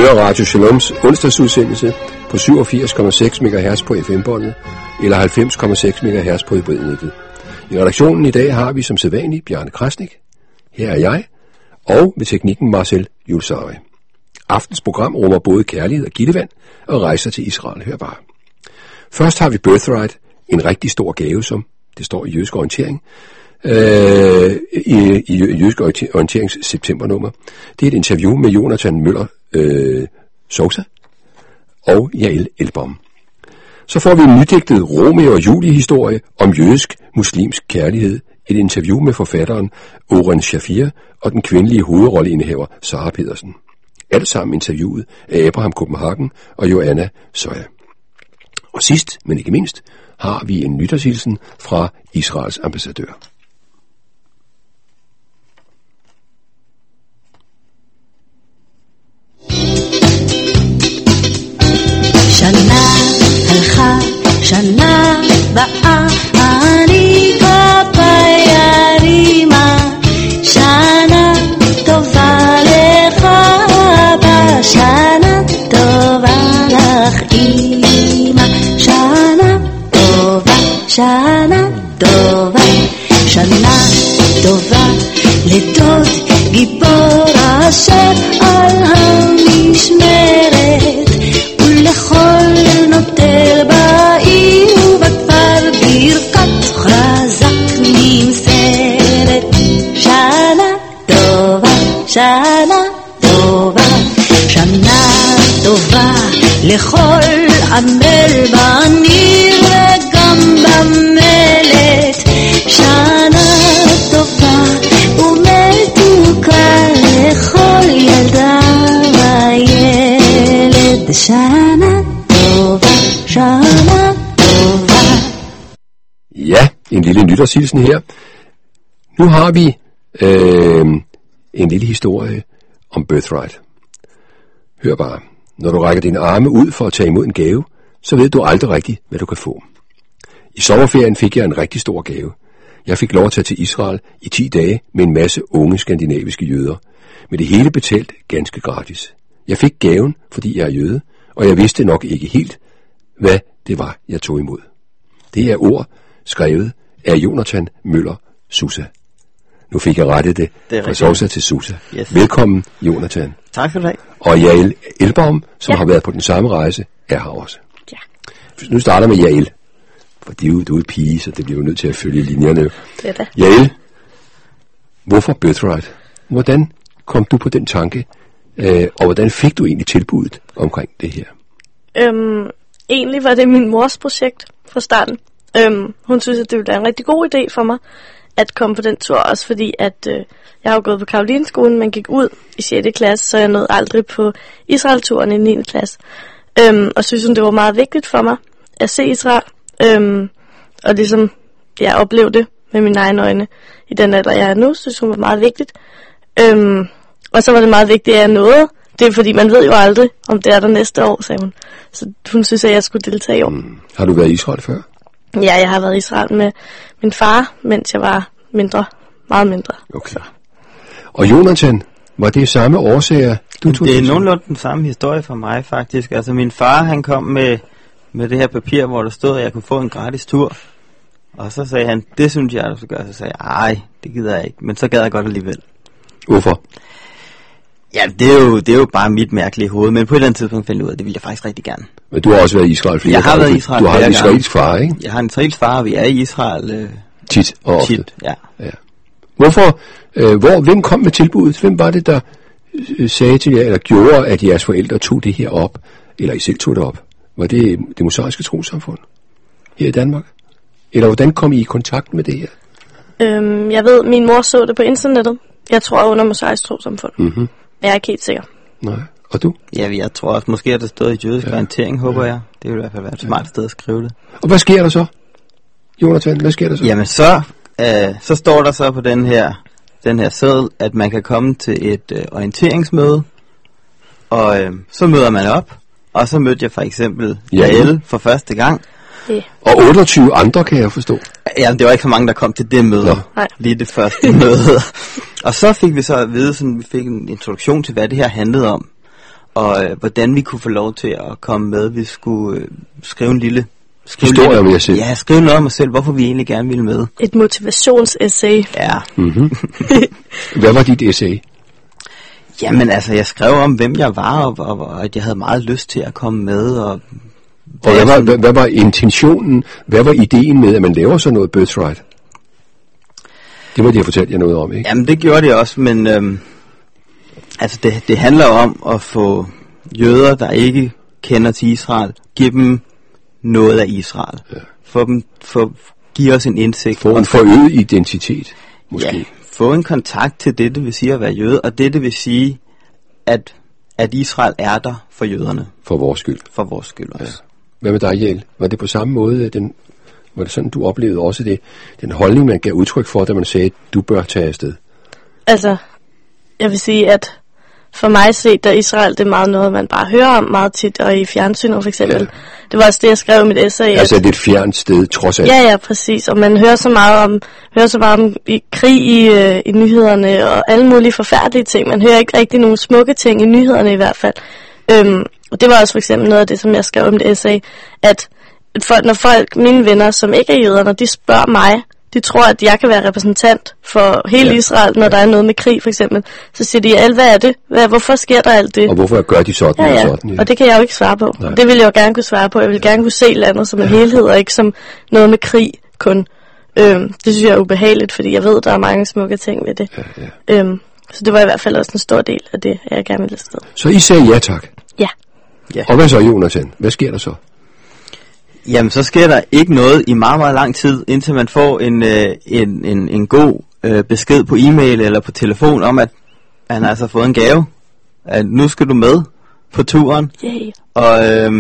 hører Radio Shaloms onsdagsudsendelse på 87,6 MHz på FM-båndet eller 90,6 MHz på hybridnettet. I redaktionen i dag har vi som sædvanligt Bjarne Krasnik. Her er jeg, og ved teknikken Marcel Julsari. Aftens program rummer både kærlighed og gildevand og rejser til Israel. Hør bare. Først har vi Birthright, en rigtig stor gave, som det står i Jødisk Orientering, i Jødisk Orienterings septembernummer. Det er et interview med Jonathan Møller Sousa og Yael Elbaum. Så får vi en nydigtet Romeo og Julie-historie om jødisk-muslimsk kærlighed, et interview med forfatteren Oren Shafir og den kvindelige hovedrolleindehaver Sara Pedersen. Alt sammen interviewet af Abraham Copenhagen og Joanna Søjer. Og sidst, men ikke mindst, har vi en nytårshilsen fra Israels ambassadør. שנה הלכה, שנה באה, אני כפי ארימה, שנה טובה לך אבא, שנה טובה לך אמא, שנה טובה, שנה טובה, שנה טובה לדוד גיבור אשר על המשמרת ולכל נוטר בעיר ובכפר ברכת חזק נמסרת. שנה טובה, שנה טובה, שנה טובה לכל עמל בניר וגם במלט. שנה טובה ומתוקה לכל ילדה וילד. שנה טובה, שנה טובה. Ja, en lille nytårshilsen her. Nu har vi en lille historie om Birthright. Hør bare. Når du rækker dine arme ud for at tage imod en gave, så ved du aldrig rigtigt, hvad du kan få. I sommerferien fik jeg en rigtig stor gave. Jeg fik lov at tage til Israel i 10 dage med en masse unge skandinaviske jøder. Med det hele betalt ganske gratis. Jeg fik gaven, fordi jeg er jøde, og jeg vidste nok ikke helt, hvad det var, jeg tog imod. Det er ord skrevet af Jonathan Møller Sousa. Nu fik jeg rettet det fra Sousa til Sousa. Yes. Velkommen, Jonathan. Tak for det. Og Yael Elbaum, som har været på den samme rejse, er her også. Ja. Nu starter med Yael. For du er pige, så det bliver jo nødt til at følge linjerne. Det er det. Yael, hvorfor Birthright? Hvordan kom du på den tanke, og hvordan fik du egentlig tilbuddet omkring det her? Egentlig var det min mors projekt fra starten. Hun synes, at det ville være en rigtig god idé for mig at komme på den tur, også fordi at jeg har jo gået på Karolinskolen, men gik ud i 6. klasse, så jeg nåede aldrig på Israel-turen i 9. klasse. Og synes hun, det var meget vigtigt for mig at se Israel, og ligesom jeg oplevede det med mine egne øjne i den alder, jeg er nu, synes hun var meget vigtigt. Og så var det meget vigtigt, at jeg nåede. Det er fordi, man ved jo aldrig, om det er der næste år, sagde hun. Så hun synes, at jeg skulle deltage i år. Har du været i Israel før? Ja, jeg har været i Israel med min far, mens jeg var mindre. Meget mindre. Okay. Og Jonathan, var det samme årsager, du tog? Det er nogenlunde den samme historie for mig, faktisk. Altså, min far, han kom med det her papir, hvor der stod, at jeg kunne få en gratis tur. Og så sagde han, det synes jeg, du skal gøre. Så sagde jeg, ej, det gider jeg ikke. Men så gad jeg godt alligevel. Hvorfor? Ja, det er jo bare mit mærkelige hoved, men på et eller andet tidspunkt fandt jeg ud af, det ville jeg faktisk rigtig gerne. Men du har også været i Israel flere gange. Jeg har været i Israel flere gange. Du har en israelsk far, ikke? Jeg har en israelsk far, og vi er i Israel tit og ofte. Tit, ja. Hvorfor, hvem kom med tilbuddet? Hvem var det, der sagde til jer, eller gjorde, at jeres forældre tog det her op, eller I selv tog det op? Var det det mosaiske trossamfund her i Danmark? Eller hvordan kom I kontakt med det her? Jeg ved, min mor så det på internettet. Jeg tror under mosaisk trossamfund. Mm-hmm. Jeg er ikke helt sikker. Nej. Og du? Ja, jeg tror også, måske er det stået i Jødisk Orientering, håber jeg. Det vil i hvert fald være et smart sted at skrive det. Og hvad sker der så? Jonathan, hvad sker der så? Jamen så står der så på den her seddel, at man kan komme til et orienteringsmøde, og så møder man op, og så mødte jeg for eksempel Yael for første gang. Yeah. Og 28 andre, kan jeg forstå. Jamen, det var ikke så mange, der kom til det møde. Lige det første møde. Og så fik vi så at vide, sådan, vi fik en introduktion til, hvad det her handlede om. hvordan vi kunne få lov til at komme med. Vi skulle skrive en lille... Historie om jer selv. Ja, skrive noget om os selv, hvorfor vi egentlig gerne ville med. Et motivationsessay. Ja. Hvad var dit essay? Jamen altså, jeg skrev om, hvem jeg var, og at jeg havde meget lyst til at komme med. Og hvad var intentionen, hvad var ideen med, at man laver sådan noget Birthright? Det må de have fortalt jer noget om, ikke? Jamen, det gjorde det også, men altså, det handler om at få jøder, der ikke kender til Israel, give dem noget af Israel. Ja. Give os en indsigt. Få en forøget identitet, måske. Ja, få en kontakt til det vil sige at være jøde, og det vil sige, at Israel er der for jøderne. For vores skyld. For vores skyld også. Ja. Hvad med dig, Jael? Var det på samme måde, var det sådan, du oplevede også den holdning, man gav udtryk for, da man sagde, du bør tage afsted? Altså, jeg vil sige, at for mig set, der Israel, det er meget noget, man bare hører om meget tit, og i fjernsynet for eksempel. Ja. Det var også det, jeg skrev i mit essay. Altså, det er et fjernt sted, trods alt. Ja, præcis. Og man hører så meget om krig i nyhederne, og alle mulige forfærdelige ting. Man hører ikke rigtig nogle smukke ting i nyhederne i hvert fald. Og det var også for eksempel noget af det, som jeg skrev i mit essay, at når mine venner, som ikke er jøder, når de spørger mig, de tror, at jeg kan være repræsentant for hele Israel, når der er noget med krig, for eksempel. Så siger de, hvad er det? Hvorfor sker der alt det? Og hvorfor gør de sådan og sådan? Ja. Og det kan jeg jo ikke svare på. Det vil jeg jo gerne kunne svare på. Jeg vil gerne kunne se landet som en helhed, og ikke som noget med krig kun. Det synes jeg er ubehageligt, fordi jeg ved, der er mange smukke ting ved det. Ja. Så det var i hvert fald også en sted del af det, jeg gerne ville afsted. Så I sagde ja tak? Ja. Og hvad så, Jonathan? Hvad sker der så? Jamen, så sker der ikke noget i meget, meget lang tid, indtil man får en god besked på e-mail eller på telefon om, at han har altså fået en gave. At nu skal du med på turen. Yay. Og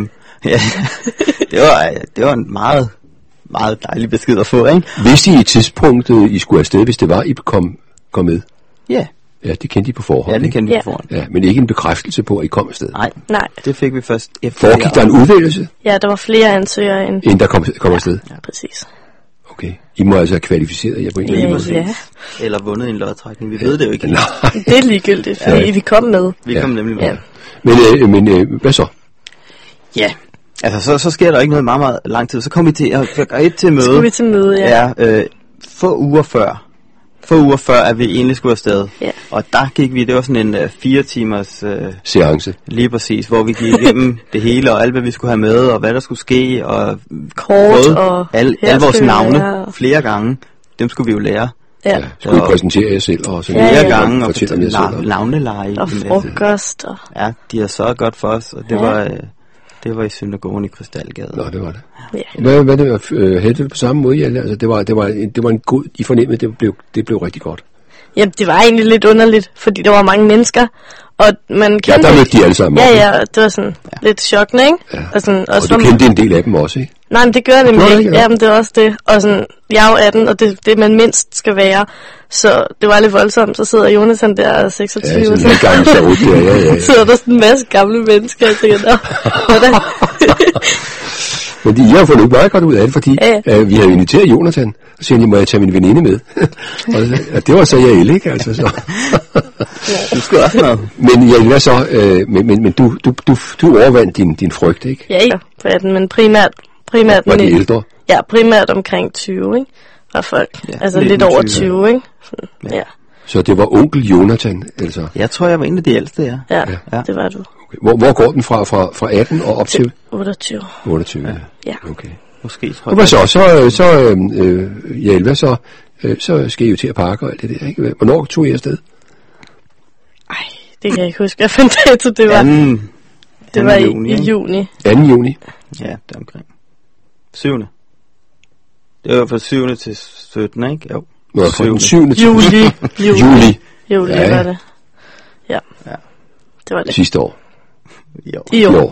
det var en meget, meget dejlig besked at få, ikke? Vidste I et tidspunkt, I skulle afsted, hvis det var, I kom med? Ja. Ja, det kendte I på forhånd. Ja, det kendte I på forhånd. Ja, men ikke en bekræftelse på, at I kom afsted. Nej, det fik vi først efter. Foregik der en udvælgelse? Ja, der var flere ansøgere end der kom afsted? Ja, præcis. Okay. I må altså have kvalificeret jer på en eller anden måde. Ja. Eller vundet en lodtrækning. Vi ved det jo ikke. Nej. Det er ligegyldigt, fordi vi kom med. Vi kom nemlig med. Ja. Men hvad så? Ja, altså så sker der ikke noget meget, meget lang tid. Så kommer vi til at gøre et til møde. Så skulle vi til møde, ja. Få uger før, at vi egentlig skulle afsted. Ja. Og der gik vi, det var sådan en 4 timers seance. Lige præcis, hvor vi gik igennem det hele, og alt hvad vi skulle have med, og hvad der skulle ske, og kort og alle vores navne flere gange. Dem skulle vi jo lære. Ja. Skulle I præsentere jer selv og sådan flere gange, og navneleje. Og frokost. Og... Ja, de har sørget godt for os, og det var i synagogen i Krystalgade. Nå, det var det. Ja. Hvad det havde det på samme måde, Jalle? Altså, det var en god, I fornemmede, det blev rigtig godt. Ja, det var egentlig lidt underligt, fordi der var mange mennesker, og man kendte... Ja, der mødte de alle sammen. Ja, det var sådan lidt chokkende, ikke? Ja. Og, sådan, og du kendte en del af dem også, ikke? Nej, men det gør det ikke. Ja, men det var også det. Og sådan, jeg er jo 18, og det man mindst skal være. Så det var lidt voldsomt. Så sidder Jonathan der 26. Ja, sådan en gammel savut der, ja. Sidder der sådan en masse gamle mennesker, og tænker, Men I har fundet meget godt ud af det, fordi vi havde inviteret Jonathan, og siger, må jeg tage min veninde med? og det var så jeg ikke, altså så. Du skulle også noget. Men ja, hvad så? Men du overvandt din frygt, ikke? Ja, på 18, men primært. Var de ældre? Ja, primært omkring 20, ikke? Var folk. Ja, altså lidt over 20, ikke? Sådan, ja. Så det var onkel Jonathan, altså? Jeg tror, jeg var en af de ældste, ja. Ja, det var du. Okay. Hvor går den fra 18 og op til? 28. 28, ja. Okay. Måske, tror jeg. Hvad så? Så skal I jo til at pakke og alt det der, ikke? Hvornår tog I afsted? Ej, det kan jeg ikke huske, hvad for en dato det var. Det var i juni. 2. juni? Ja, det er omkring. 7. Det var fra 7. til 17, ikke? Jo. Nå, fra den 7. til Juli. Ja. Var det. Ja. Det var det. Sidste år? Jo. Nå.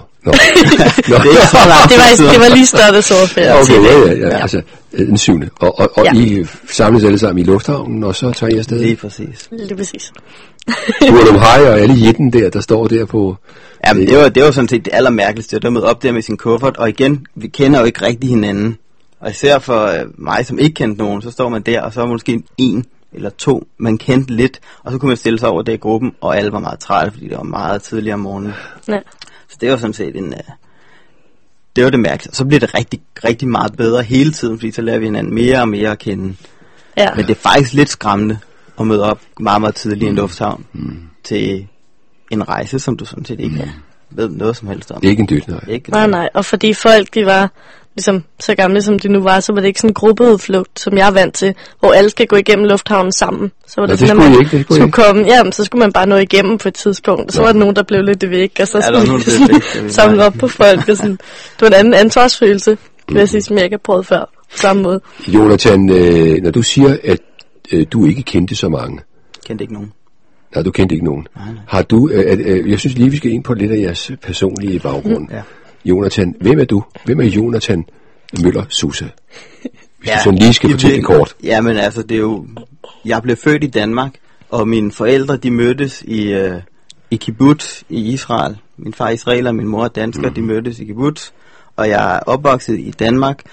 Det var lige startet sommerferie. Okay, ja. Altså, den 7. Og I samles alle sammen i lufthavnen, og så tager I afsted? Lige præcis. Gurdum Hej og alle jitten der står der på... Jamen, det var sådan set det allermærkeligste, at der mødte op der med sin kuffert, og igen, vi kender jo ikke rigtig hinanden. Og især for mig, som ikke kendte nogen, så står man der, og så er måske en eller 2, man kendte lidt, og så kunne man stille sig over det i gruppen, og alle var meget trætte, fordi det var meget tidligere om morgenen. Ja. Så det var sådan set det var det mærkeligt. Så blev det rigtig, rigtig meget bedre hele tiden, fordi så lærer vi hinanden mere og mere at kende. Ja. Men det er faktisk lidt skræmmende at møde op meget, meget tidligt i en lufthavn til en rejse, som du sådan set ikke ved noget som helst om. Det er ikke en dyt, nej. Nej, og fordi folk, de var ligesom så gamle, som de nu var, så var det ikke sådan en gruppeudflugt, som jeg er vant til, hvor alle skal gå igennem lufthavnen sammen. Så var det sådan, at man skulle komme, så skulle man bare nå igennem på et tidspunkt, og så var der nogen, der blev lidt væk, og så skulle samle op på folk. Og sådan. Det var en anden ansvarsfølelse, vil jeg sige, som jeg ikke har prøvet før, på samme måde. Jonathan, når du siger, at du ikke kendte så mange. Kendte ikke nogen. Nej, du kendte ikke nogen. Nej. Har du, jeg synes lige, vi skal ind på lidt af jeres personlige baggrund. Ja. Jonathan, hvem er du? Hvem er Jonathan Møller Sousa? Hvis du sådan lige skal fortælle det kort. Jamen altså, det er jo... Jeg blev født i Danmark, og mine forældre, de mødtes i kibbutz i Israel. Min far er israeler, min mor er dansker, de mødtes i kibbutz. Og jeg er opvokset i Danmark.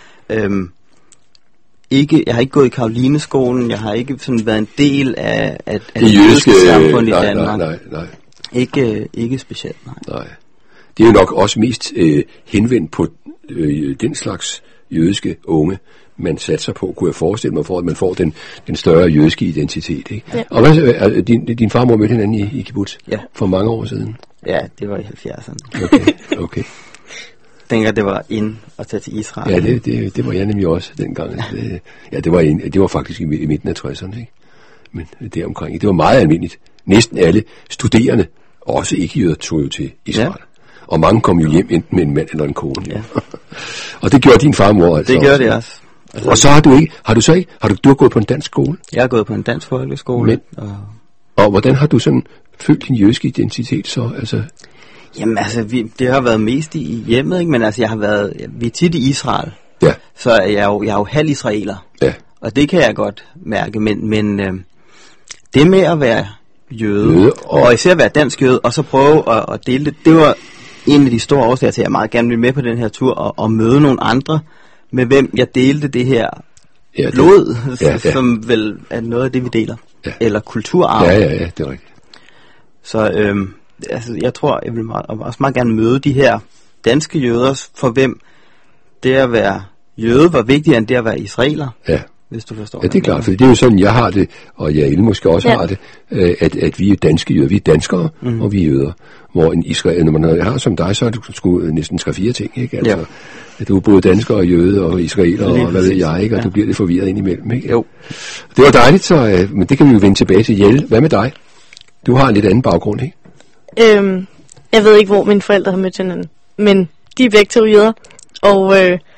Jeg har ikke gået i Karolineskolen, jeg har ikke sådan været en del af det jødiske samfund i Danmark. Nej. Ikke specielt, nej. Det er jo nok også mest henvendt på den slags jødiske unge, man satser på, kunne jeg forestille mig, for at man får den større jødiske identitet. Ikke? Ja. Og hvad, din farmor mødte hinanden i kibbutz for mange år siden? Ja, det var i 70'erne. Okay. Dengang det var ind at tage til Israel. Ja, det var jeg nemlig også dengang. Det var faktisk i midten af 60'erne, ikke? Men deromkring. Det var meget almindeligt. Næsten alle studerende, også ikke jøder, tog jo til Israel. Ja. Og mange kom jo hjem enten med en mand eller en kone. Ja. Og det gjorde din farmor altså. Det gjorde det også. Og så har du gået på en dansk skole? Jeg har gået på en dansk folkeskole. Og hvordan har du sådan følt din jødiske identitet så? Altså... Jamen altså, det har været mest i hjemmet, ikke? Men altså, vi er tit i Israel. Ja. Så jeg er jo halv israeler. Ja. Og det kan jeg godt mærke, men det med at være jøde og især at være dansk jøde, og så prøve at dele det var en af de store årsager til, at jeg meget gerne vil med på den her tur, og møde nogle andre, med hvem jeg delte det her blod, som vel er noget af det, vi deler. Ja. Eller kulturarv. Ja, det er rigtigt. Så jeg tror, jeg vil også meget gerne møde de her danske jøder, for hvem det at være jøde var vigtigere end det at være israeler. Ja. Hvis du forstår. Ja, det er klart, for det er jo sådan, jeg har det, og jeg måske også har det, at vi er danske jøder. Vi er danskere, og vi er jøder. Hvor en israel, når man har som dig, så er du sgu næsten 3-4 ting, ikke? Altså, at du er både dansker og jøde og israeler, og hvad ved jeg, ikke? Og du bliver lidt forvirret indimellem, ikke? Jo. Det var dejligt, så, men det kan vi jo vende tilbage til. Jelle, hvad med dig? Du har en lidt anden baggrund, ikke? Jeg ved ikke, hvor mine forældre har mødt hinanden, men de er begge to jøder, og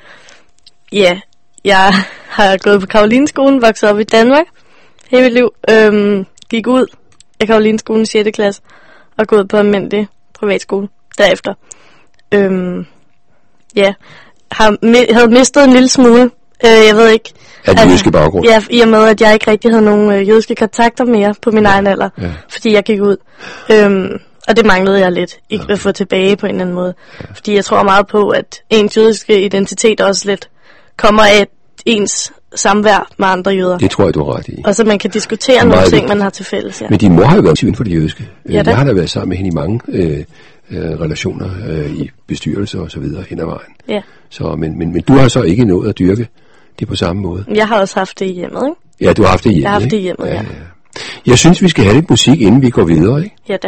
jeg har gået på Karolineskolen, vokset op i Danmark hele mit liv, gik ud af Karolineskolen i 6. klasse, og gået på almindelig privatskole derefter. Havde mistet en lille smule, jeg ved ikke. Af den jødiske baggrund? Ja, i og med, at jeg ikke rigtig havde nogen jødiske kontakter mere på min egen alder, fordi jeg gik ud. Og det manglede jeg lidt, ikke at få tilbage på en eller anden måde. Fordi jeg tror meget på, at ens jødiske identitet også lidt kommer af ens samvær med andre jøder. Det tror jeg, du har ret i. Og så man kan diskutere nogle ting, man har til fælles. Ja. Men din mor har jo været inden for det jødiske. Jeg har da været sammen med hende i mange relationer i bestyrelser og så videre hen ad vejen. Ja. Så, men du har så ikke nået at dyrke det på samme måde. Jeg har også haft det i hjemmet, ikke? Ja, du har haft det i hjemmet. Jeg har haft det i hjemmet, ja. Jeg synes, vi skal have lidt musik, inden vi går videre, ikke? Ja da.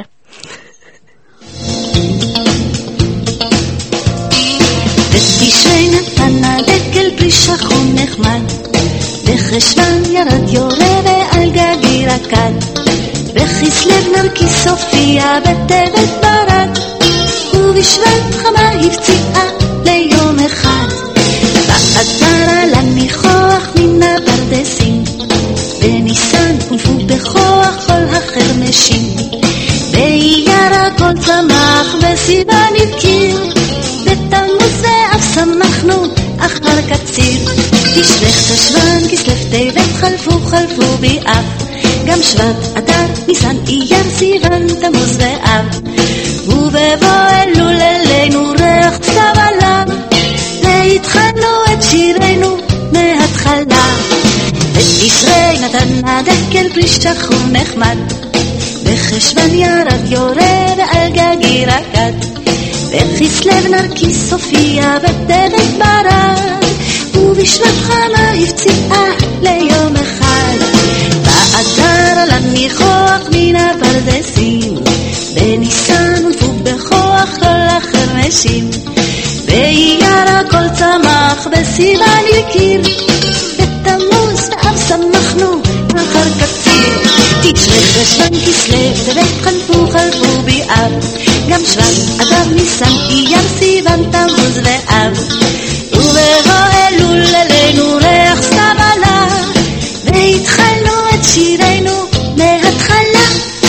בתשרי נתן הדקל פרי שחון נחמד, בחשוון ירד יורה ועל גדי רקד, בכסלו נרקיס הופיע בטבת ברד, ובשבט חמה הפציעה ליום אחד. באדר עלה ניחוח מן הפרדסים, בניסן הונפו בכוח כל החרמשים, באייר הכל צמח וסיבה נבקיר, בתמוז ואף שמחנו אחר קציר. תשרי חשוון כסלו טבת חלפו באב, גם שבט אדר ניסן אייר סיוון תמוז ואב, ובבוא אלול אלינו ריח צב עליו, והתחלנו את שירנו מההתחלה. תשרי נתן הדקל פרי שחור נחמד, בחשוון ירד יורה ועל גגי רקד, בכסלו נרקיס הופיע בדלת ברד, ובשבט חמה הפציעה ליום אחד. באדר עלה ניחוח מן הפרדסים, בניסן ולפו בכוח כל החרמשים, באייר הכל צמח בסיוון יקיר, בתמוז באב שמחנו אחר קציר. תשרי חשוון כסלו טבת חלפו באב, גם שבט אדר ניסן אייר סיוון תמוז ואב, ובבוא אלול אלינו ריח סתיו עלה, והתחלנו את שירנו מההתחלה.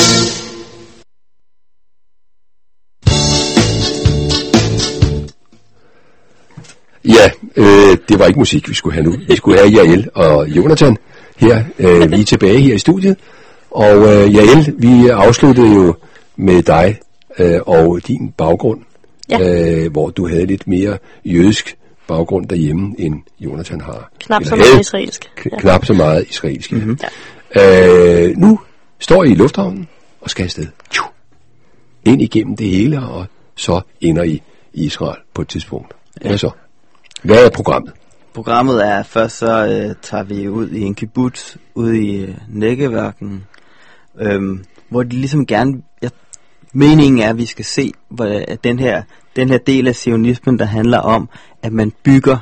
Ja, det var ikke musik, vi skulle have nu. Vi skulle have Jael og Jonathan her. Vi er tilbage her i studiet. Og Jael, vi afsluttede jo med dig og din baggrund, hvor du havde lidt mere jødisk baggrund derhjemme, end Jonathan har. Knap så meget israelsk. Knap så meget israelsk, Mm-hmm. Ja. Nu står I i lufthavnen og skal afsted. Ind igennem det hele, og så ender I Israel på et tidspunkt. Hvad så? Hvad er programmet? Programmet er, først så tager vi ud i en kibbutz ude i Negev-ørkenen, hvor de ligesom gerne, meningen er, at vi skal se at den her del af zionismen, der handler om, at man bygger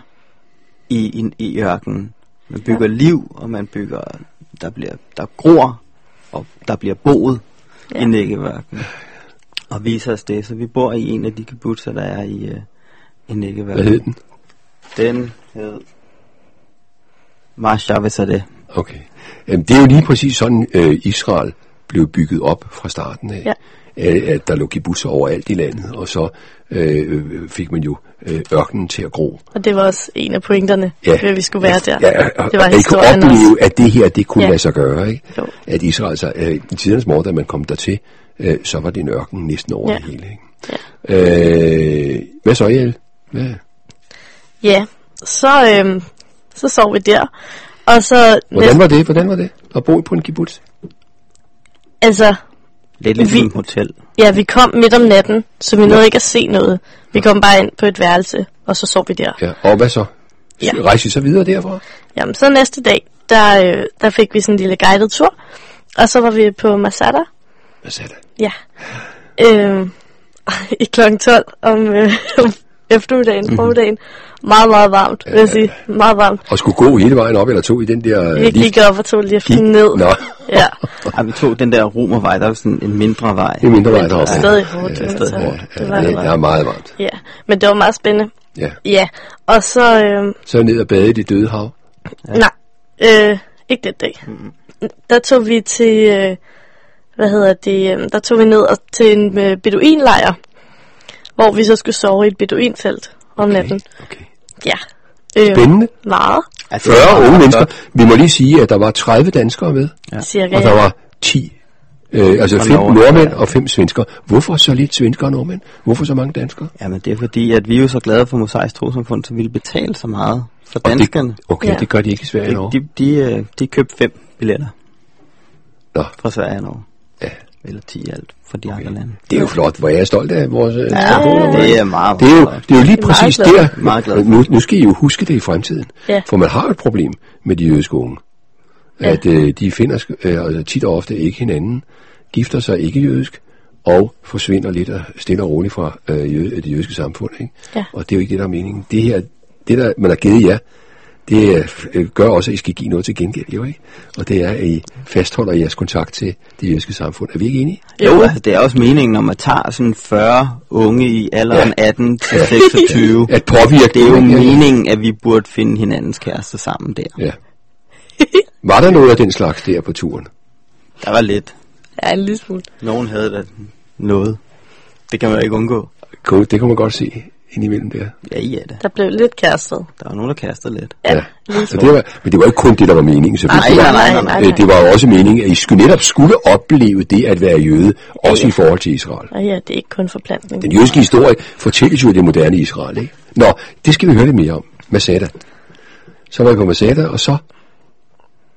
i ørkenen. Man bygger liv, og man bygger, der gror, og der bliver boet i Negev-ørkenen. Og viser os det, så vi bor i en af de kibbutzer, der er i Negev-ørkenen. Hvad hed den? Den hed Marshavet er det. Okay. Det er jo lige præcis sådan, Israel blev bygget op fra starten af. Ja. At der lå kibbutzer overalt i landet, og så fik man jo ørkenen til at gro. Og det var også en af pointerne, at vi skulle være der. Ja, det var og I kunne opleve, også, at det her, det kunne lade sig gøre, ikke? Jo. At Israel, så i tidernes morgen, da man kom dertil, så var det en ørken næsten over det hele, ikke? Ja. Hvad så, Jael? Hvad? Ja, så sov vi der. Og så Hvordan var det at bo på en kibbutz? Altså, lidt ligesom et hotel. Ja, vi kom midt om natten, så vi nåede ikke at se noget. Vi kom bare ind på et værelse, og så sov vi der. Ja, og hvad så? Rejste I så videre derfra? Jamen, så næste dag, der fik vi sådan en lille guided tur, og så var vi på Masada. Masada? Ja. I klokken 12 om eftermiddagen, formiddagen. Meget, meget varmt, vil jeg sige. Meget varmt. Og skulle gå hele vejen op, eller tog I den der Vi gik op og tog liften ned. Nå. Ja. Ja, vi tog den der romervej, der var sådan en mindre vej. En mindre vej Det var deroppe. stadig hårdt. Ja, Det er meget varmt. Ja, men det var meget spændende. Ja. Ja, og så... Så ned og bade i det døde hav? Ja. Nej, ikke den dag. Der tog vi til... der tog vi ned til en beduinlejr, hvor vi så skulle sove i et beduinfelt om natten. Okay. Ja. Spændende. Meget. 40 unge mennesker. Vi må lige sige, at der var 30 danskere med, Cirka, og der var 10, altså 5 nordmænd og 5 svensker. Hvorfor så lidt svensker og nordmænd? Hvorfor så mange danskere? Jamen det er fordi, at vi er jo så glade for Mosaisk Trossamfund, så vi vil betale så meget for danskerne. Okay, det gør de ikke i Sverige og De købte 5 billetter. Nå. Fra Sverige og Norge. Ja. Eller 10 alt for de andre lande. Det er jo flot, hvor jeg er stolt af vores... Det er meget, det er jo lige præcis der. Meget glad. Nu skal I jo huske det i fremtiden. Ja. For man har et problem med de jødiske unge. At de finder tit og ofte ikke hinanden, gifter sig ikke jødisk, og forsvinder lidt og stille og roligt fra det jødiske samfund. Ikke? Ja. Og det er jo ikke det, der er meningen. Det der man har givet jer, det gør også, at I skal give noget til gengæld, jo ikke? Og det er, at I fastholder jeres kontakt til det jødiske samfund. Er vi ikke enige? Jo, altså, det er også meningen, når man tager sådan 40 unge i alderen 18 til 26. At påvirke. Det er jo meningen, at vi burde finde hinandens kærester sammen der. Ja. Var der noget af den slags der på turen? Der var lidt. Ja, en lille smule. Nogen havde da noget. Det kan man jo ikke undgå. Det kan man godt se indimellem der. Ja, da. Der blev lidt kærestet. Der var nogen, der kastede lidt. Ja. Så men det var ikke kun det, der var meningen. Nej. Det var også meningen, at I netop skulle opleve det at være jøde, også i forhold til Israel. Ja, det er ikke kun forplantning. Den jødiske historie fortælles jo i det moderne Israel, ikke? Nå, det skal vi høre lidt mere om. Masada. Så var I på Masada, og så?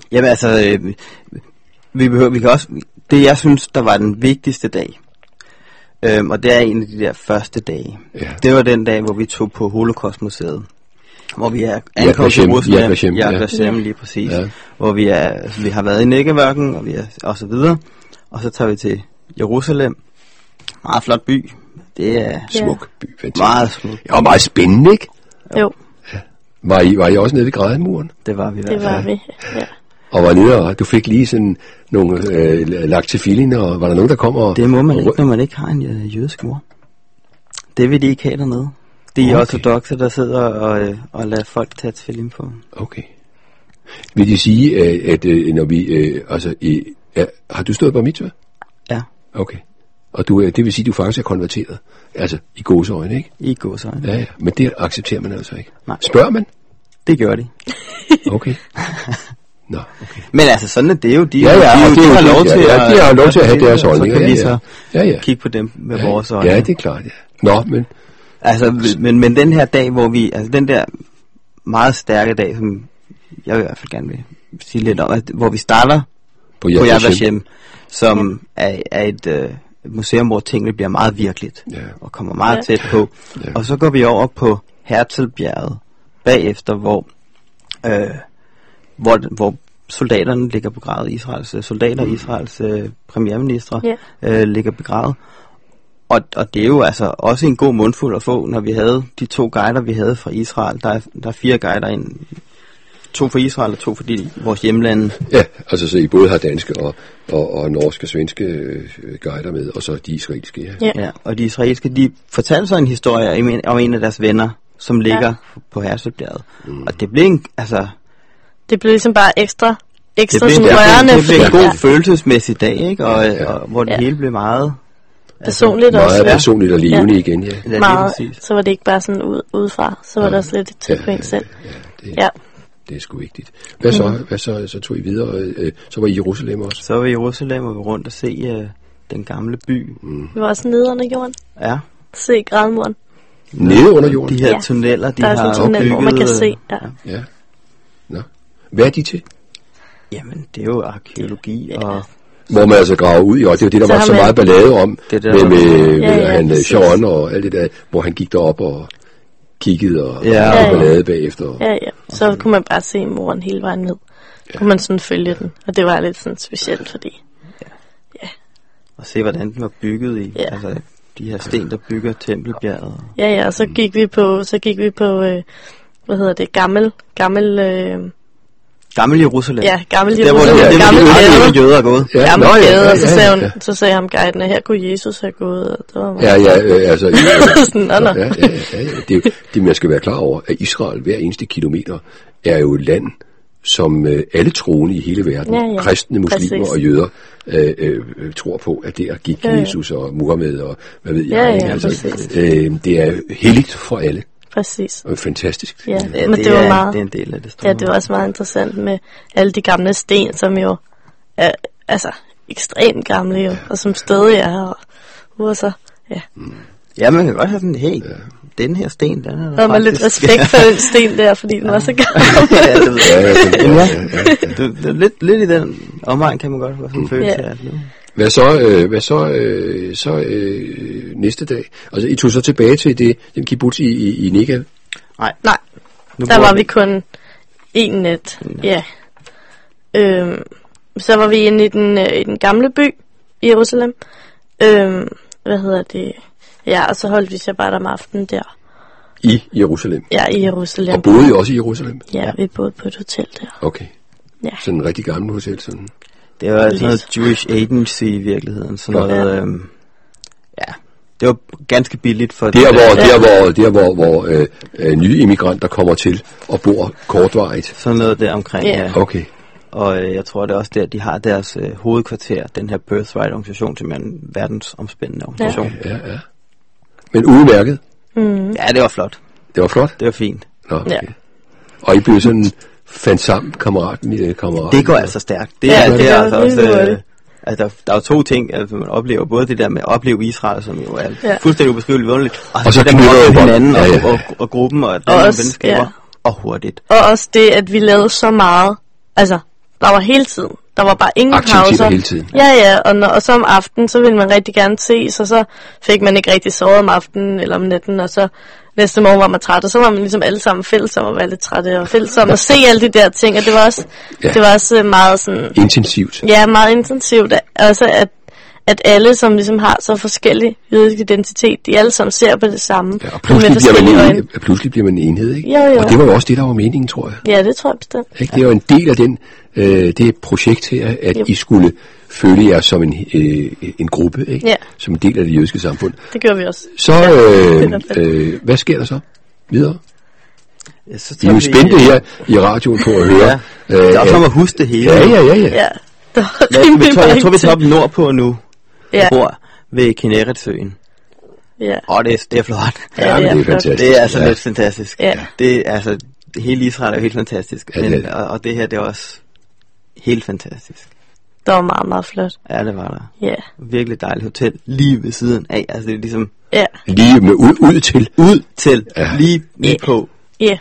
Jamen altså, vi kan også... Det jeg synes, der var den vigtigste dag, og det er en af de der første dage. Ja. Det var den dag, hvor vi tog på Holocaustmuseet. Hvor vi er ankommet til Jerusalem. Yad Vashem, lige præcis. Ja. Hvor vi har været i Negev-ørkenen, og så videre. Og så tager vi til Jerusalem. Meget flot by. Det er smuk by. Fantastisk. Meget smuk. Ja, og meget spændende, ikke? Jo. Ja. Var I også nede ved Grædemuren? Det var vi i hvert Det fald. var vi, ja. Og var nede, og du fik lige sådan nogle lagt til filin, og var der nogen, der kom og... Det må man ikke, når man ikke har en jødisk mor. Det vil de ikke have dernede. De er ortodokse, der sidder og lader folk tage tefillin på. Okay. Vil de sige, at når vi... har du stået på mitzvah? Ja. Okay. Og det vil sige, at du faktisk er konverteret. Altså, i gåseøjne, ikke? I gåseøjne. Ja, men det accepterer man altså ikke. Nej. Spørger man? Det gør de. Okay. Nå, okay. Men altså, sådan er det jo. De Ja, de har lov til at... de har lov til at have deres holdninger. Så kan vi så kigge på dem med vores øjne. Ja, det er klart, ja. Nå, men... Altså, men den her dag, hvor vi... Altså, den der meget stærke dag, som jeg vil i hvert fald gerne vil sige lidt om, hvor vi starter på Yad Vashem, som er et museum, hvor tingene bliver meget virkeligt, og kommer meget tæt på. Ja. Og så går vi over på Herzlbjerget bagefter, hvor soldaterne ligger begravet, Israels premierministre ligger begravet. Og det er jo altså også en god mundfuld at få, når vi havde de 2 guider, vi havde fra Israel. Der er 4 guider, 2 for Israel og 2 for vores hjemlande. Ja, altså så I både har danske og norske og svenske guider med, og så de israelske. Ja, og de israelske, de fortalte så en historie om en af deres venner, som ligger på Herzlbjerget. Og det blev det blev ligesom bare ekstra sådan rørende. Det blev en god følelsesmæssig dag, ikke? Og hvor det hele blev meget... personligt meget også. Meget personligt og levende igen, ja. Meget, så var det ikke bare sådan udefra, så var det også lidt tæt på en selv. Det er sgu vigtigt. Hvad så tog I videre? Så var I i Jerusalem også? Så var vi i Jerusalem, og vi var rundt og se den gamle by. Vi var også nede under jorden. Ja. Se Grædemuren. Nede under jorden? De her tunneller, de har opbygget. Der er sådan en tunnel, hvor man kan se. Ja. Nå. Hvad er de til? Jamen, det er jo arkeologi og... Hvor man altså graver ud i, og det er jo det, der var så meget ballade om, med Sharon og alt det der, hvor han gik derop og kiggede og ballade bagefter. Ja. Så kunne man bare se moren hele vejen ned. Kunne man sådan følge den, og det var lidt sådan specielt, fordi... Ja. Og se, hvordan den var bygget i, altså de her sten, der bygger Tempelbjerget. Ja, og så gik vi på, hvad hedder det, Gammel Jerusalem. Ja, gammel Jerusalem. Der, hvor jøder er gået. Ja, gammel gade, og så sagde ham guiden, at her kunne Jesus have gået. Og det var altså... sådan, det man skal være klar over, at Israel hver eneste kilometer er jo et land, som alle troende i hele verden, kristne, muslimer og jøder, tror på, at der gik Jesus og Muhammed og hvad ved jeg. Det er helligt for alle. Præcis. Og fantastisk. Ja, men det var meget, det er en del af det store. Ja, det var også meget interessant med alle de gamle sten, som jo er ekstremt gamle jo, og som stadig er her. Og så, Ja, man kan godt have sådan, hey, den her sten, den er der var lidt respekt for den sten der, fordi den var så gammel. Ja, det ved jeg. Lidt i den omegn kan man godt få sådan en følelse af. Hvad så næste dag? Altså, I tog så tilbage til den kibbutz i Negev? Nej. Der var vi kun en nat. Ja. Så var vi inde i den gamle by i Jerusalem. Hvad hedder det? Ja, og så holdt vi så bare om aftenen der. I Jerusalem? Ja, i Jerusalem. Og boede I også i Jerusalem? Ja, vi boede på et hotel der. Okay. Ja. Sådan en rigtig gammel hotel, sådan. Det var sådan noget Jewish Agency i virkeligheden. Sådan noget, det var ganske billigt for... Der hvor nye immigranter kommer til og bor kortvarigt. Sådan noget der omkring, ja. Okay. Og jeg tror det er også der, de har deres hovedkvarter, den her Birthright-organisation, som er en verdensomspændende organisation. Ja. Men udmærket? Ja, det var flot. Det var flot? Det var fint. Nå, okay. Ja. Og I blev sådan fandt sammen kammeraten? Det går altså stærkt. Det er altså også... Altså, der er 2 ting, altså, man oplever. Både det der med at opleve Israel, som jo er fuldstændig ubeskriveligt vidunderligt. Og så det der med hinanden og gruppen og venskaber. Og hurtigt. Og også det, at vi lavede så meget, altså der var hele tiden. Der var bare ingen Aktiviteter pauser. hele tiden. Ja, og så om aftenen, så ville man rigtig gerne ses, og så fik man ikke rigtig sovet om aftenen eller om natten, og så næste morgen var man træt, og så var man ligesom alle sammen fælles om at være lidt trætte, og fælles om at se alle de der ting, og det var også meget sådan... Intensivt. Ja, meget intensivt. Også at alle, som ligesom har så forskellig jødisk identitet, de alle sammen ser på det samme. Ja, og pludselig bliver man en enhed, ikke? Jo. Og det var jo også det, der var meningen, tror jeg. Ja, det tror jeg bestemt. Ikke? Det er jo en del af det projekt her, at I skulle føle jer som en gruppe, ikke? Ja. Som en del af det jødiske samfund. Det gør vi også. Så, hvad sker der så videre? Ja, så Vi er jo spændte her i radioen på at høre. Det er også om at huske det hele. Ja. Ja, Jeg tror, vi tager op nordpå nu. Ja. Jeg bor ved Kinneretsøen. Ja. Og det er flot. Ja, men det er flot. fantastisk. Det er altså lidt fantastisk. Ja. Det er altså, hele Israel er jo helt fantastisk. Ja, Men, og det her, det er også helt fantastisk. Det var meget, meget flot. Ja, det var der. Ja. Virkelig dejligt hotel lige ved siden af. Altså det er ligesom Ja. Lige med ud til. ud til, Ja. lige på. Ja.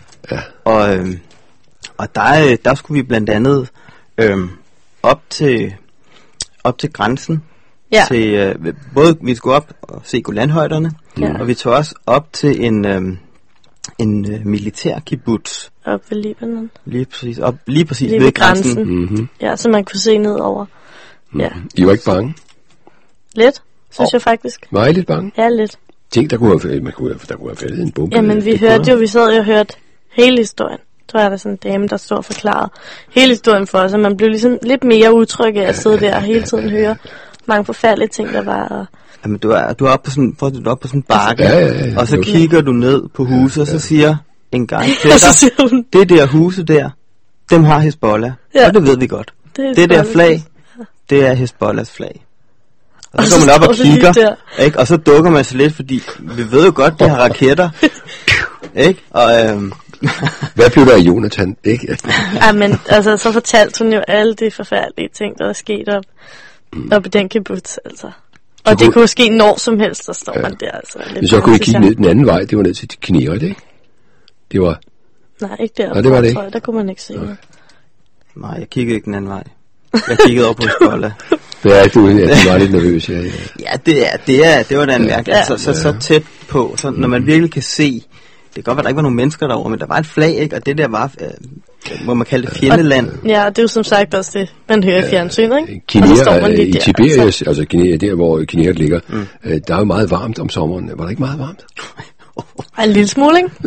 Og der skulle vi blandt andet op til grænsen. Ja. Til, både vi skulle op og se Golanhøjderne, og vi tog også op til en militær kibbutz. Op ved Libanon. Lige præcis Lige ved ved grænsen. grænsen. Mm-hmm. Ja, så man kunne se nedover. Ja. I var ikke bange? Lidt, synes jeg faktisk. Var I lidt bange? Ja, lidt. Tænk, der kunne have faldet en bombe. Jamen, vi sad jo og hørte hele historien. Så er der sådan en dame, der står og forklarer hele historien for os, og man blev ligesom lidt mere utryg af at sidde der og hele tiden høre mange forfærdelige ting, der var. Og... Jamen, du er oppe på sådan, en bakke, Ja. og så kigger du ned på huset, og så siger en gang til Og så siger hun, det der huse der, dem har Hezbollah. Ja. Og det ved vi godt. det er Det der så flag, det er Hezbollahs flag. Og så Og går man så op og står det lige kigger, der. ikke? Og så dukker man sig lidt, fordi vi ved jo godt, de har raketter. Ikke? Og Hvad blev der af Jonathan? Ikke? Ja, men altså, så fortalte hun jo alle de forfærdelige ting, der er sket op i den kibbutz, altså. Og det kunne- kunne ske når som helst, der står man der, altså. Men så kunne I kigge ned den anden vej. Det var ned til Kinneret, ikke? Det var... Nej, ikke der. Nej, det var det ikke. Der kunne man ikke se noget. nej, jeg kiggede ikke den anden vej. Jeg kiggede over på Hezbollah. Ja, du var lidt nervøs, ja. Ja, det var da en mærkeligt. Ja. Så tæt på, så når man virkelig kan se, det kan godt være, der ikke var nogen mennesker derovre, men der var et flag, ikke? Og det der var, må man kalde det fjendeland. Ja, det er jo som sagt også det, man hører i fjernsynet, ikke? Og så Kinneret, står man lige i der, Tiberias, altså Kinneret, der hvor Kinneret ligger, der er jo meget varmt om sommeren. Var der ikke meget varmt? Ej, en lille smule, ikke?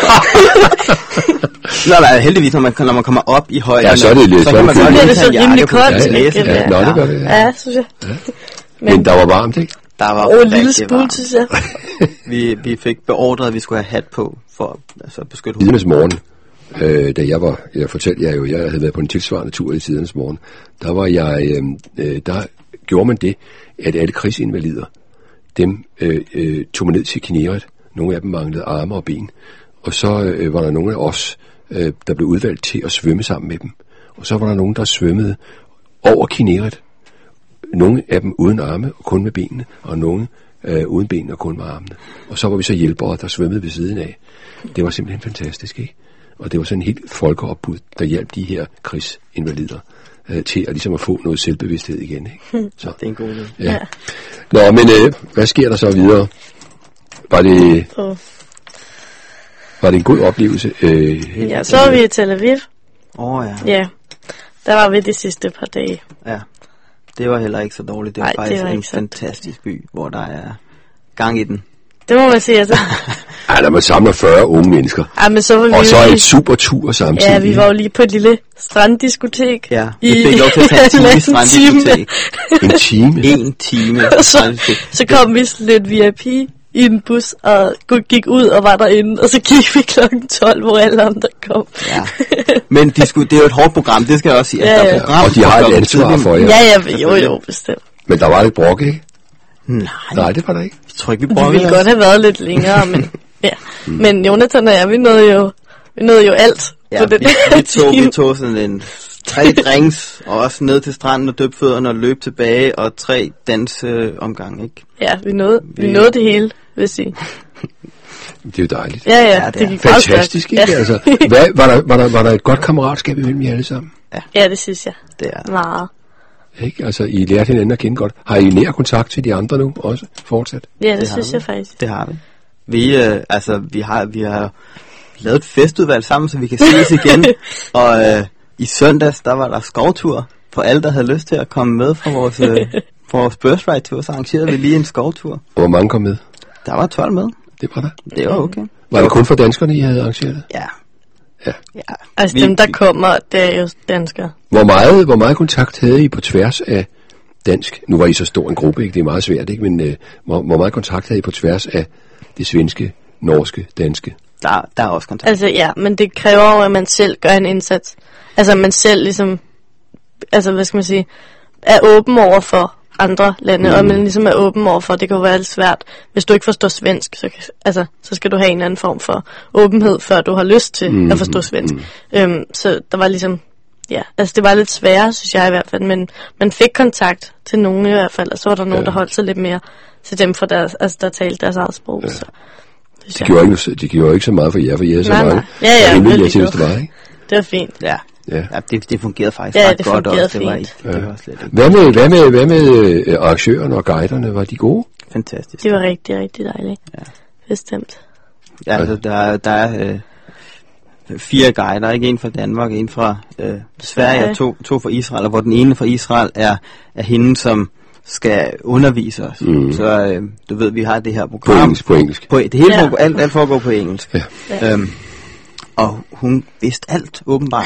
Nej, heldigvis, når man kommer op i højderne, Ja, så er det lidt- så kan man så er godt det lige så tage en rimelig jakke på koldt, sin ikke? næse. Ja, nå, det gør det. Ja, synes jeg. Men der var varmt, ikke? Der var En lille rigtig smule, varmt. synes jeg. Vi fik beordret, at vi skulle have hat på, for at beskytte hovedet. Tidernes morgen, da jeg fortalte jer jo, jeg havde været på en tilsvarende tur i Tidernes morgen, der gjorde man det, at alle krigsinvalider, dem tog man ned til Kinneret. Nogle af dem manglede arme og ben. Og så var der nogle af os, der blev udvalgt til at svømme sammen med dem. Og så var der nogen, der svømmede over Kinneret. Nogle af dem uden arme og kun med benene, og nogle uden ben og kun med armene. Og så var vi så hjælpere, der svømmede ved siden af. Det var simpelthen fantastisk, ikke? Og det var sådan en helt folkeopbud, der hjalp de her krigsinvalider til at ligesom at få noget selvbevidsthed igen, ikke? Så, Det er en god idé. ja. Nå, men hvad sker der så videre? Var det en god oplevelse? Ja, så var vi i Tel Aviv. Ja. Ja, der var vi de sidste par dage. Ja. Det var heller ikke så dårligt. Det var Nej, det faktisk var en ikke så- fantastisk by, hvor der er gang i den. Det må man sige, altså. Ej, der man samler 40 unge mennesker. Ej, men så var vi Og jo så lige- et super tur samtidig. Ja, vi var jo lige på et lille stranddiskotek. Ja, vi fik lov til at tage en time i halvanden stranddiskotek. En time. En time. Og så kom vi lidt VIP i en bus og gik ud og var derinde, og så gik vi klokken 12, hvor alle andre kom. Ja. Men det er jo et hårdt program, det skal jeg også sige. Ja, Der er ja. program Og de har et klokken ansvar tidlig. for jer. Jo, bestemt. Men der var lidt brok, ikke? Nej, Det var der ikke. jeg tror ikke, vi Vi prøver ville godt have været lidt længere, men ja. Men Jonathan og jeg, vi nåede jo alt Ja, på den vi tog sådan en 3 drinks, og også ned til stranden og døbte fødderne og løb tilbage, og 3 danseomgang, ikke? Ja, vi nåede det hele, vil jeg sige. Det er jo dejligt. Ja, Ja, det det er gik meget Fantastisk, stærkt. ikke? Ja. Altså, var der et godt kammeratskab imellem jer alle sammen? Ja, det synes jeg. Det er Meget. Ikke? Altså, I lærte hinanden at kende godt. Har I nær kontakt til de andre nu også fortsat? Ja, det synes jeg faktisk. Det har vi. Vi har lavet et festudvalg sammen, så vi kan ses igen. Og i søndags, der var der skovtur for alle, der havde lyst til at komme med fra vores Birthright-tur. Så arrangerede vi lige en skovtur. Hvor mange kom med? Der var 12 med. Det var der. Det var okay. Var det kun for danskerne, I havde arrangeret? Ja. Altså dem, der kommer, det er jo danskere. Hvor meget kontakt havde I på tværs af dansk? Nu var I så stor en gruppe, ikke? Det er meget svært, ikke? Men hvor meget kontakt havde I på tværs af det svenske, norske, danske? Der er også kontakt. Altså ja, men det kræver jo, at man selv gør en indsats. Altså man selv ligesom, altså hvad skal man sige, er åben over for andre lande, og man ligesom er åben over for, det kan jo være lidt svært, hvis du ikke forstår svensk, så skal du have en eller anden form for åbenhed, før du har lyst til at forstå svensk. Så der var ligesom, ja, altså det var lidt sværere, synes jeg i hvert fald, men man fik kontakt til nogen i hvert fald, og så var der nogen, der holdt sig lidt mere til dem, for deres, altså der talte deres eget sprog. Så, de gjorde ikke så meget for jer, er så mange. Ja, det var, ikke? Det var fint. Ja, det fungerede faktisk ret det godt også. Det var ikke. Det var slet ikke. Hvad med arrangørerne og guiderne? Var de gode? Fantastisk. Det var rigtig, rigtig dejligt. Ja. Bestemt. Ja, altså der er 4 guider, ikke? En fra Danmark, en fra Sverige og to fra Israel, og hvor den ene fra Israel er hende, som skal undervise os. Så du ved, vi har det her program. På engelsk. Det hele alt foregår på engelsk. Ja. Og hun vidste alt, åbenbart.